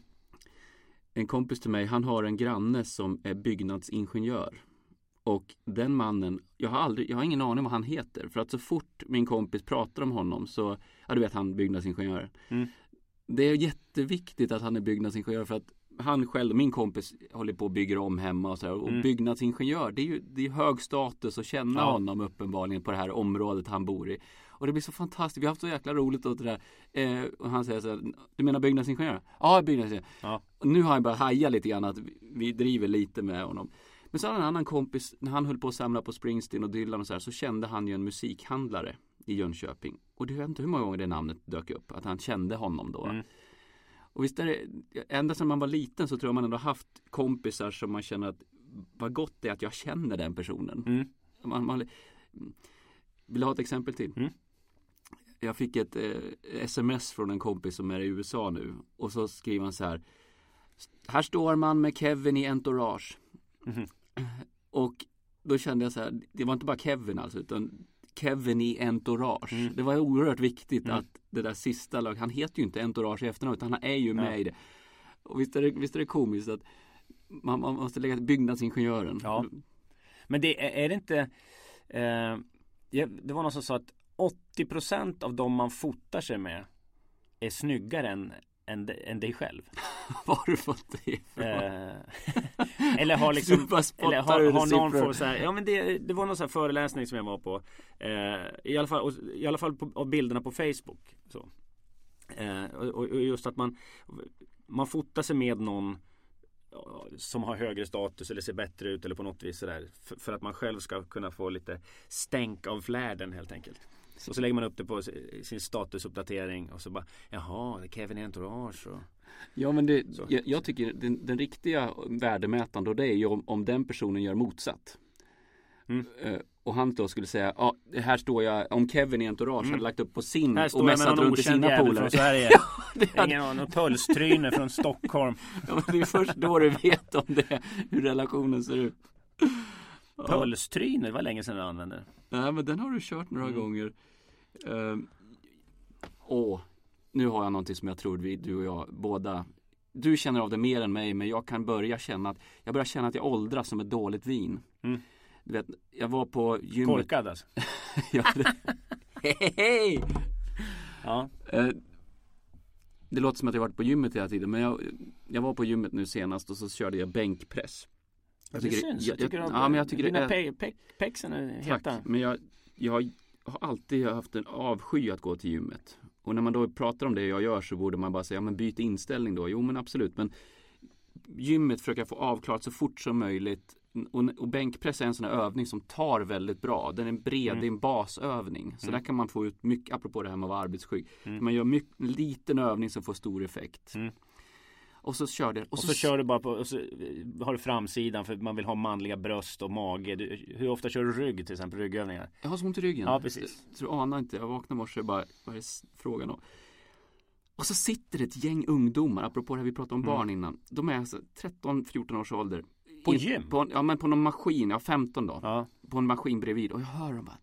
[SPEAKER 2] En kompis till mig, han har en granne som är byggnadsingenjör. Och den mannen, jag har aldrig, jag har ingen aning vad han heter. För att så fort min kompis pratar om honom så, ja du vet han byggnadsingenjör. Mm. Det är jätteviktigt att han är byggnadsingenjör för att han själv, min kompis håller på att bygga om hemma och så här. Och mm. byggnadsingenjör, det är ju det är hög status att känna ja. honom uppenbarligen på det här området han bor i. Och det blir så fantastiskt. Vi har haft så jäkla roligt åt det där. Eh, och han säger så här, du menar byggnadsingenjör? Ja, byggnadsingenjör. Ja. Och nu har jag bara hajat lite grann att vi driver lite med honom. Men så har en annan kompis, när han höll på att samla på Springsteen och Dylan och så här, så kände han ju en musikhandlare i Jönköping. Och du vet inte hur många gånger det namnet dök upp, att han kände honom då. Mm. Och visst är det, ända sedan man var liten så tror jag man ändå haft kompisar som man känner att vad gott det är att jag känner den personen. Mm. Man, man vill ha ett exempel till. Mm. Jag fick ett eh, sms från en kompis som är i U S A nu. Och så skriver han så här: här står man med Kevin i entourage. Mm. Och då kände jag så här, det var inte bara Kevin alltså, utan Kevin i entourage. Mm. Det var oerhört viktigt mm. att det där sista lag, han heter ju inte entourage i efternamn, utan han är ju med ja. i det. Och visst är det, visst är det komiskt att man, man måste lägga till byggnadsingenjören. Ja.
[SPEAKER 1] Men det är, är det inte eh, det var någon som sa att åttio procent av de man fotar sig med är snyggare än än, än dig själv.
[SPEAKER 2] Var har du fått det ifrån?
[SPEAKER 1] Eh, eller har liksom eller har, har någon får så här, ja men det, det var någon så här föreläsning som jag var på eh, i alla fall och, i alla fall på, av bilderna på Facebook så. Eh, och, och just att man man fotar sig med någon som har högre status eller ser bättre ut eller på något vis så där, för, för att man själv ska kunna få lite stänk av flärden helt enkelt. Och så lägger man upp det på sin statusuppdatering och så bara, jaha, det är Kevin Entourage och...
[SPEAKER 2] Ja, men det, jag, jag tycker den, den riktiga värdemätande, och det är ju om, om den personen gör motsatt. Mm. Uh, och han då skulle säga, ja, här står jag, om Kevin i Entourage mm. hade lagt upp på sin
[SPEAKER 1] här
[SPEAKER 2] och mässat runt i sina polare
[SPEAKER 1] från Sverige.
[SPEAKER 2] Ja, det hade...
[SPEAKER 1] Ingen aning, pölstryne från Stockholm.
[SPEAKER 2] Ja, men det är först då du vet om det, hur relationen ser ut. Ja.
[SPEAKER 1] Pölstryne, det var länge sedan du använde.
[SPEAKER 2] Nej, men den har du kört några mm. gånger. Uh, åh, nu har jag någonting som jag tror vi, du och jag båda, du känner av det mer än mig, men jag kan börja känna att jag börjar känna att jag åldras som ett dåligt vin. Mm. Du vet, jag var på gymmet.
[SPEAKER 1] Korkad alltså.
[SPEAKER 2] Ja, det... Hej, hej!
[SPEAKER 1] Ja.
[SPEAKER 2] Uh, det låter som att jag varit på gymmet hela tiden, men jag, jag var på gymmet nu senast och så körde jag bänkpress.
[SPEAKER 1] Jag tycker, det syns. Jag, jag tycker, jag,
[SPEAKER 2] ja, men jag tycker
[SPEAKER 1] dina
[SPEAKER 2] det är...
[SPEAKER 1] pe, pe, pexen är heta.
[SPEAKER 2] Tack, men jag, jag har alltid haft en avsky att gå till gymmet. Och när man då pratar om det jag gör så borde man bara säga, ja, men byt inställning då. Jo, men absolut. Men gymmet försöker jag få avklarat så fort som möjligt. Och, och bänkpress är en sån här övning som tar väldigt bra. Den är bred, mm. det är en basövning. Så mm. där kan man få ut mycket, apropå det här med att vara arbetsskygg. Mm. Man gör mycket, en liten övning som får stor effekt. Mm. Och så kör det. Och,
[SPEAKER 1] och så,
[SPEAKER 2] så
[SPEAKER 1] kör du bara på, och så har du framsidan för man vill ha manliga bröst och mage. Du, hur ofta kör du rygg till exempel, ryggövningar?
[SPEAKER 2] Jag har så ont i ryggen.
[SPEAKER 1] Ja, precis.
[SPEAKER 2] Så du anar inte, jag vaknade i morse och bara, vad är frågan om? Och så sitter det ett gäng ungdomar, apropå det här vi pratade om mm. barn innan. De är alltså tretton fjorton års ålder.
[SPEAKER 1] På gym?
[SPEAKER 2] På, ja, men på någon maskin, ja femton då.
[SPEAKER 1] Ja.
[SPEAKER 2] På en maskin bredvid. Och jag hör dem bara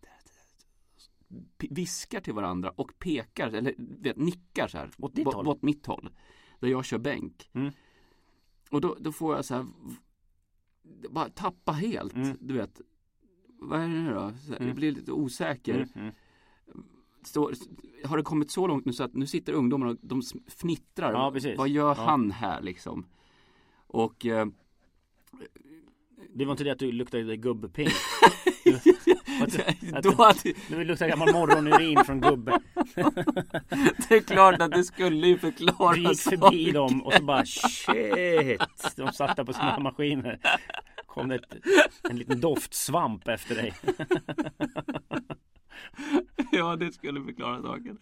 [SPEAKER 2] viskar till varandra och pekar, eller vet, nickar så här.
[SPEAKER 1] Åt ditt håll?
[SPEAKER 2] Åt mitt håll. Där jag kör bänk. Mm. Och då, då får jag så här bara tappa helt, mm. du vet. Vad är det nu då? Så här, mm. Jag blir lite osäker. Mm. Mm. Så, har det kommit så långt nu så att nu sitter ungdomarna och de fnittrar.
[SPEAKER 1] Ja, precis.
[SPEAKER 2] Vad gör
[SPEAKER 1] ja.
[SPEAKER 2] han här liksom? Och eh,
[SPEAKER 1] det var inte det att du luktade gubbpink.
[SPEAKER 2] Då hade...
[SPEAKER 1] Du luktar gammal morgonurin från gubbe.
[SPEAKER 2] Det är klart att det skulle ju förklara.
[SPEAKER 1] Du gick förbi saker. Dem och så bara shit. De satt där på sina maskiner. Kom det ett, en liten doftsvamp efter dig.
[SPEAKER 2] Ja, det skulle förklara saken.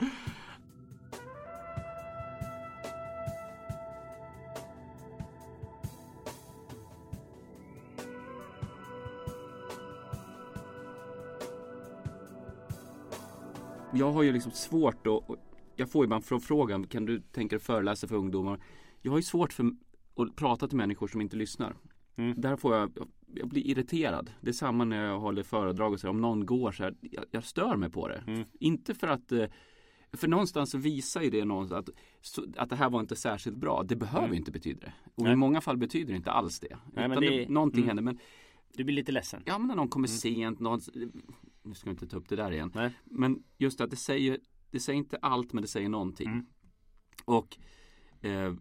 [SPEAKER 2] Jag har ju liksom svårt att, jag får ju bara från frågan, kan du tänka dig föreläsa för ungdomar? Jag har ju svårt för att prata till människor som inte lyssnar. Mm. Där får jag, jag blir irriterad. Det är samma när jag håller föredrag och så här, om någon går så här, jag, jag stör mig på det. Mm. Inte för att, för någonstans visar ju det någonstans att, att det här var inte särskilt bra. Det behöver mm. inte betyda det. Och Nej. I många fall betyder det inte alls det.
[SPEAKER 1] Nej,
[SPEAKER 2] utan
[SPEAKER 1] men det,
[SPEAKER 2] det, någonting
[SPEAKER 1] mm.
[SPEAKER 2] händer, men
[SPEAKER 1] du blir lite ledsen.
[SPEAKER 2] Ja, men när någon kommer mm. sent, någon, nu ska vi inte ta upp det där igen.
[SPEAKER 1] Nej.
[SPEAKER 2] Men just att det säger, det säger inte allt, men det säger någonting. Mm. Och eh,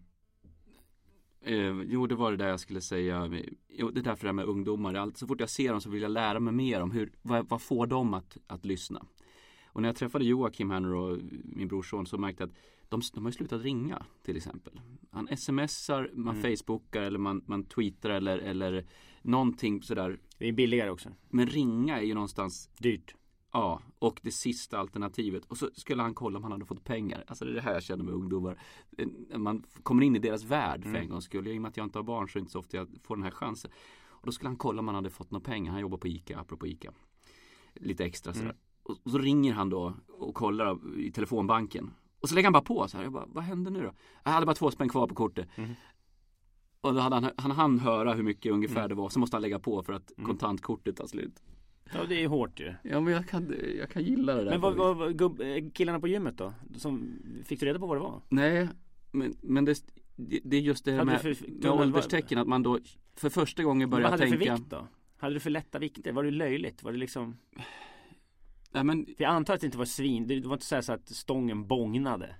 [SPEAKER 2] eh, jo, det var det där jag skulle säga. Jo, det är därför det här med ungdomar. Allt, så fort jag ser dem så vill jag lära mig mer om hur, vad, vad får dem att, att lyssna. Och när jag träffade Joakim här och min brorson så märkte jag att de, de har slutat ringa till exempel. Han smsar, man mm. facebookar eller man, man tweetar eller, eller någonting sådär.
[SPEAKER 1] Det är billigare också.
[SPEAKER 2] Men ringa är ju någonstans
[SPEAKER 1] dyrt.
[SPEAKER 2] Ja, och det sista alternativet. Och så skulle han kolla om han hade fått pengar. Alltså det är det här jag känner med ungdomar. Man kommer in i deras värld för mm. en gång skulle. I och med att jag inte har barn så är det inte så ofta jag får den här chansen. Och då skulle han kolla om han hade fått några pengar. Han jobbar på ICA, apropå ICA. Lite extra sådär. Mm. Och så ringer han då och kollar i telefonbanken. Och så lägger han bara på så här. Jag bara, vad hände nu då? Jag hade bara två spänn kvar på kortet. Mm. Och då hade han, han hann höra hur mycket ungefär mm. det var. Så måste han lägga på för att mm. kontantkortet tar slut.
[SPEAKER 1] Ja, det är hårt ju.
[SPEAKER 2] Ja, men jag kan, jag kan gilla det där.
[SPEAKER 1] Men vad var gubb, killarna på gymmet då? Som, fick du reda på vad det var?
[SPEAKER 2] Nej, men, men det, det är just det här med, för, med ålderstecken. Att man då för första gången börjar tänka... Vad hade du för vikt då? Hade du för lätta vikter? Var det löjligt? Var det liksom... Nej, men...
[SPEAKER 1] För jag antar att det inte var svin. Det var inte så, här så att stången bångnade.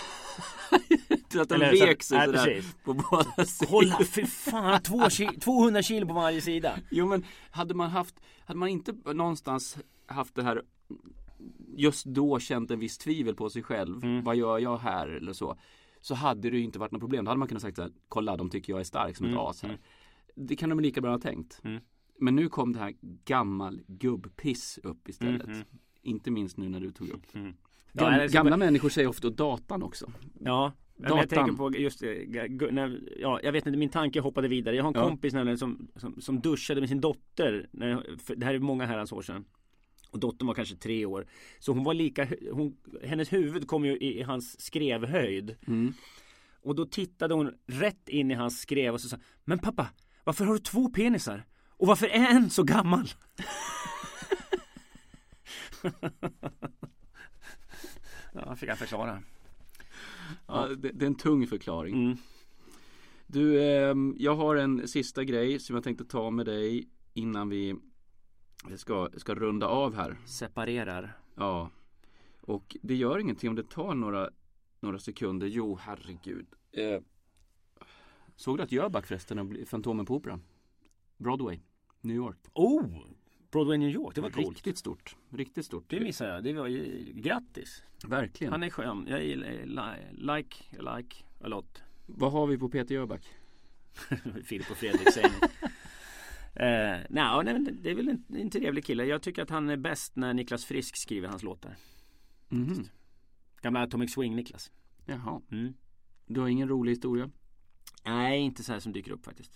[SPEAKER 2] Att den vek sig sådär på båda sidor.
[SPEAKER 1] Hålla för fan, tvåhundra kilo på varje sida.
[SPEAKER 2] Jo, men hade man haft, hade man inte någonstans haft det här, just då känt en viss tvivel på sig själv. Mm. Vad gör jag här eller så. Så hade det ju inte varit något problem. Då hade man kunnat säga så här, kolla, de tycker jag är stark som mm. ett as här. Mm. Det kan de lika bra ha tänkt. Mm. Men nu kom det här gammal gubbpiss upp istället. Mm. Inte minst nu när du tog upp. Mm. Ja, Gam, gamla bara... människor säger ofta datan också.
[SPEAKER 1] Ja, men jag tänker på just när, ja, jag vet inte, min tanke hoppade vidare. Jag har en ja. kompis nämligen som, som, som duschade med sin dotter när, det här är många herrans år sedan. Och dottern var kanske tre år. Så hon var lika, hon, hennes huvud kom ju i, i hans skrevhöjd.
[SPEAKER 2] Mm.
[SPEAKER 1] Och då tittade hon rätt in i hans skrev och så sa, men pappa, varför har du två penisar? Och varför är en så gammal? Ja, fick jag förklara.
[SPEAKER 2] Ja, det, det är en tung förklaring.
[SPEAKER 1] Mm.
[SPEAKER 2] Du, eh, jag har en sista grej som jag tänkte ta med dig innan vi ska, ska runda av här.
[SPEAKER 1] Separerar.
[SPEAKER 2] Ja, och det gör ingenting om det tar några, några sekunder. Jo, herregud. Eh, såg du att Jöback förresten, Fantomen på Operan? Broadway, New York.
[SPEAKER 1] Oh, Broadway New York, det var coolt.
[SPEAKER 2] Riktigt stort, riktigt stort.
[SPEAKER 1] Det missade jag, det var ju grattis.
[SPEAKER 2] Verkligen.
[SPEAKER 1] Han är skön, jag gillar, like, like a lot.
[SPEAKER 2] Vad har vi på Peter Jöback?
[SPEAKER 1] Filip och Fredrik säger uh, nej, nej, det är väl en, en trevlig kille. Jag tycker att han är bäst när Niklas Frisk skriver hans låtar.
[SPEAKER 2] Mm.
[SPEAKER 1] Gamla Atomic Swing Niklas.
[SPEAKER 2] Jaha.
[SPEAKER 1] Mm.
[SPEAKER 2] Du har ingen rolig historia?
[SPEAKER 1] Nej, inte så här som dyker upp faktiskt.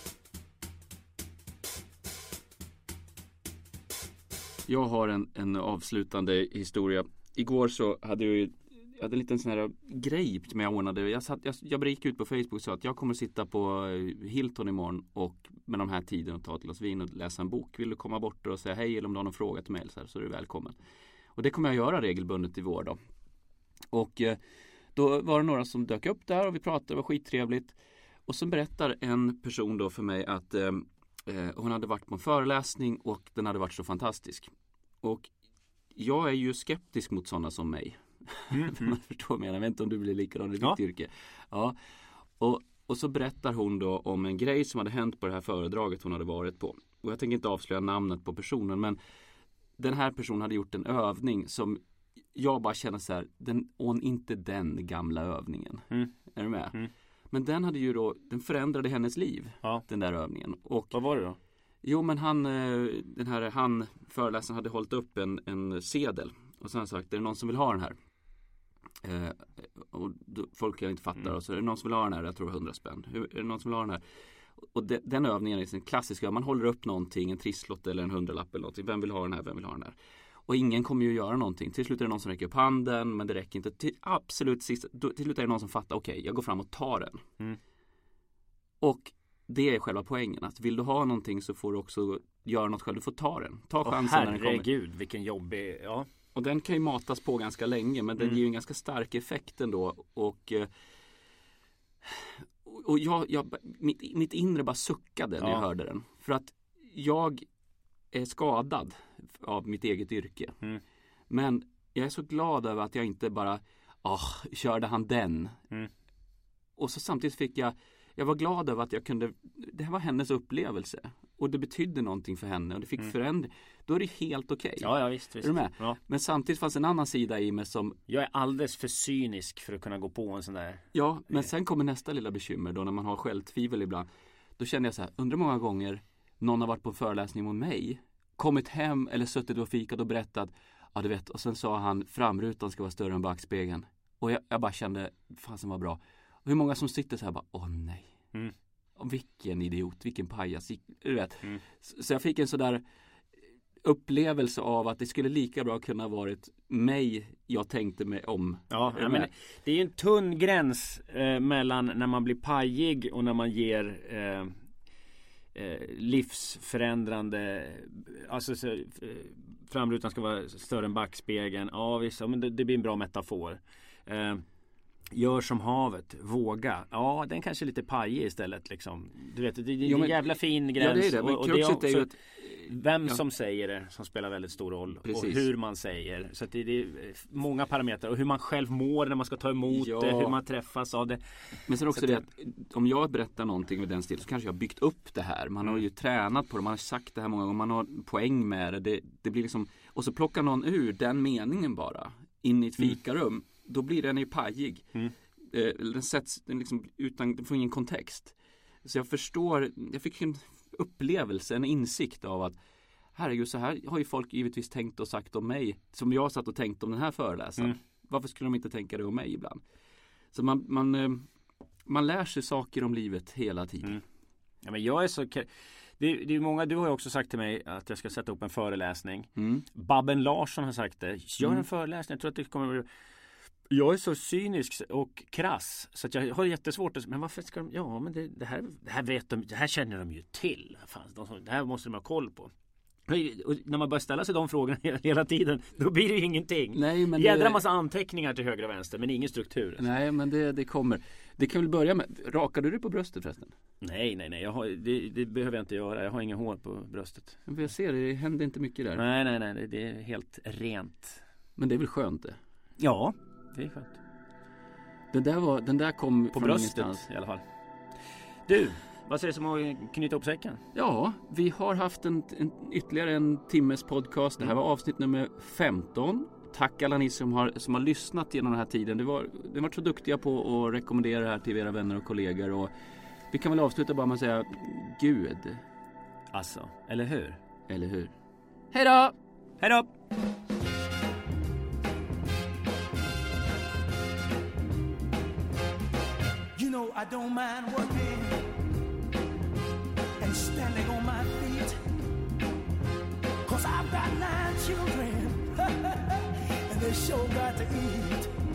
[SPEAKER 2] Jag har en, en avslutande historia. Igår så hade jag ju jag hade en liten sån här grej som jag ordnade. Jag, satt, jag, jag gick ut på Facebook och sa att jag kommer att sitta på Hilton imorgon och med de här tiden och ta ett glas vin och läsa en bok. Vill du komma bort och säga hej eller om du har någon fråga till mig så, här, så är du välkommen. Och det kommer jag göra regelbundet i vår då. Och eh, då var det några som dök upp där och vi pratade, det var skittrevligt. Och så berättar en person då för mig att eh, hon hade varit på en föreläsning och den hade varit så fantastisk. Och jag är ju skeptisk mot sådana som mig. Mm. Man förstår mig, jag vet inte om du blir likadan i
[SPEAKER 1] ja.
[SPEAKER 2] ditt yrke. Ja. Och, och så berättar hon då om en grej som hade hänt på det här föredraget hon hade varit på. Och jag tänker inte avslöja namnet på personen, men den här personen hade gjort en övning som jag bara känner så här, den, och inte den gamla övningen. Mm. Är du med? Mm. Men den hade ju då, den förändrade hennes liv, ja. Den där övningen. Och
[SPEAKER 1] vad var det då?
[SPEAKER 2] Jo, men han, den här, han föreläsaren hade hållit upp en, en sedel. Och så har han sagt, är det någon som vill ha den här? Eh, och då, folk kan inte fatta. Mm. Och så är det någon som vill ha den här, jag tror hundra spänn. Hur, är det någon som vill ha den här? Och de, den övningen är en klassisk. Man håller upp någonting, en trisslott eller en hundralapp eller någonting. Vem vill ha den här, vem vill ha den här? Och ingen kommer ju göra någonting. Till slut är det någon som räcker upp handen, men det räcker inte. Till, absolut sist, då, till slut är det någon som fattar, okej, okay, jag går fram och tar den. Mm. Och det är själva poängen. Att vill du ha någonting så får du också göra något själv. Du får ta den. Ta chansen när den kommer.
[SPEAKER 1] Herregud, vilken jobbig, ja.
[SPEAKER 2] Och den kan ju matas på ganska länge, men den mm. ger ju en ganska stark effekt ändå. Och, och jag, jag, mitt, mitt inre bara suckade när ja. jag hörde den. För att jag är skadad av mitt eget yrke. Mm. Men jag är så glad över att jag inte bara, åh, körde han den? Mm. Och så samtidigt fick jag, jag var glad över att jag kunde, det här var hennes upplevelse. Och det betydde någonting för henne och det fick mm. förändring. Då är det helt okej. Okay.
[SPEAKER 1] Ja, ja, visst, visst.
[SPEAKER 2] Är du med?
[SPEAKER 1] Ja.
[SPEAKER 2] Men samtidigt fanns en annan sida i mig som...
[SPEAKER 1] Jag är alldeles för cynisk för att kunna gå på en sån där...
[SPEAKER 2] Ja, men sen kommer nästa lilla bekymmer då när man har självtvivel ibland. Då känner jag så här, undrar många gånger någon har varit på en föreläsning mot mig, kommit hem eller suttit och fikat och berättat, ja du vet, och sen sa han framrutan ska vara större än backspegeln. Och jag, jag bara kände, fan som var bra. Och hur många som sitter så här bara, åh nej. Mm. Och vilken idiot, vilken pajas, du vet. Mm. Så, så jag fick en sådär upplevelse av att det skulle lika bra kunna varit mig jag tänkte mig om.
[SPEAKER 1] Ja, ja men det är ju en tunn gräns eh, mellan när man blir pajig och när man ger eh, eh, livsförändrande, alltså så, eh, framrutan ska vara större än backspegeln. Ja visst, men det, det blir en bra metafor. Eh, Gör som havet, våga. Ja, den kanske är lite pajig istället liksom. Du vet, det, det är jo, men, en jävla fin gräns.
[SPEAKER 2] Ja, det är det. Men och, och det är också, är ju att,
[SPEAKER 1] vem ja. som säger det som spelar väldigt stor roll. Precis. Och hur man säger. Så att det, det är många parametrar. Och hur man själv mår när man ska ta emot ja. det. Hur man träffas av det.
[SPEAKER 2] Men sen också så det att om jag berättar någonting med den stil så kanske jag har byggt upp det här. Man har ju tränat på det. Man har sagt det här många gånger. Man har poäng med det. Det, det blir liksom, och så plockar någon ur den meningen bara. In i ett fikarum. Mm. Då blir den ju pajig. Mm. Eh, den sätts den liksom utan, den får ingen kontext. Så jag förstår, jag fick en upplevelse, en insikt av att herregud, så här har ju folk givetvis tänkt och sagt om mig, som jag satt och tänkt om den här föreläsaren. Mm. Varför skulle de inte tänka det om mig ibland? Så man, man, man lär sig saker om livet hela tiden. Mm.
[SPEAKER 1] Ja, men jag är så Det, det är många, du har ju också sagt till mig att jag ska sätta upp en föreläsning.
[SPEAKER 2] Mm.
[SPEAKER 1] Babben Larsson har sagt det. Gör en
[SPEAKER 2] Mm.
[SPEAKER 1] föreläsning, jag tror att det kommer. Jag är så cynisk och krass så att jag har jättesvårt att, men varför ska de, ja men det, det, här, det här vet de, det här känner de ju till. Fan, de, det här måste de ha koll på. Och när man börjar ställa sig de frågorna hela tiden, då blir det ju ingenting.
[SPEAKER 2] Nej, men
[SPEAKER 1] Jädra
[SPEAKER 2] det...
[SPEAKER 1] massa anteckningar till höger och vänster, men ingen struktur.
[SPEAKER 2] Nej, men det, det kommer. Det kan väl börja med, rakar du dig på bröstet förresten?
[SPEAKER 1] Nej, nej, nej, jag har, det, det behöver jag inte göra. Jag har ingen hår på bröstet.
[SPEAKER 2] Men jag ser, det händer inte mycket där.
[SPEAKER 1] Nej, nej, nej, det, det är helt rent.
[SPEAKER 2] Men det är väl skönt det?
[SPEAKER 1] Ja, det är skönt.
[SPEAKER 2] Den där, var, den där kom
[SPEAKER 1] På
[SPEAKER 2] från
[SPEAKER 1] bröstet
[SPEAKER 2] ingenstans.
[SPEAKER 1] i alla fall. Du, vad sägs om att knyta upp säcken?
[SPEAKER 2] Ja, vi har haft en, en, ytterligare en timmes podcast. Det här var avsnitt nummer femton. Tack alla ni som har, som har lyssnat genom den här tiden. Det var, det var så duktiga på att rekommendera det här till era vänner och kollegor. Och vi kan väl avsluta bara med att säga Gud.
[SPEAKER 1] Alltså, eller hur?
[SPEAKER 2] Eller hur? Hej då!
[SPEAKER 1] Hej då!
[SPEAKER 3] You know I don't mind working and standing on my feet, 'cause I've got nine children and they sure got to eat.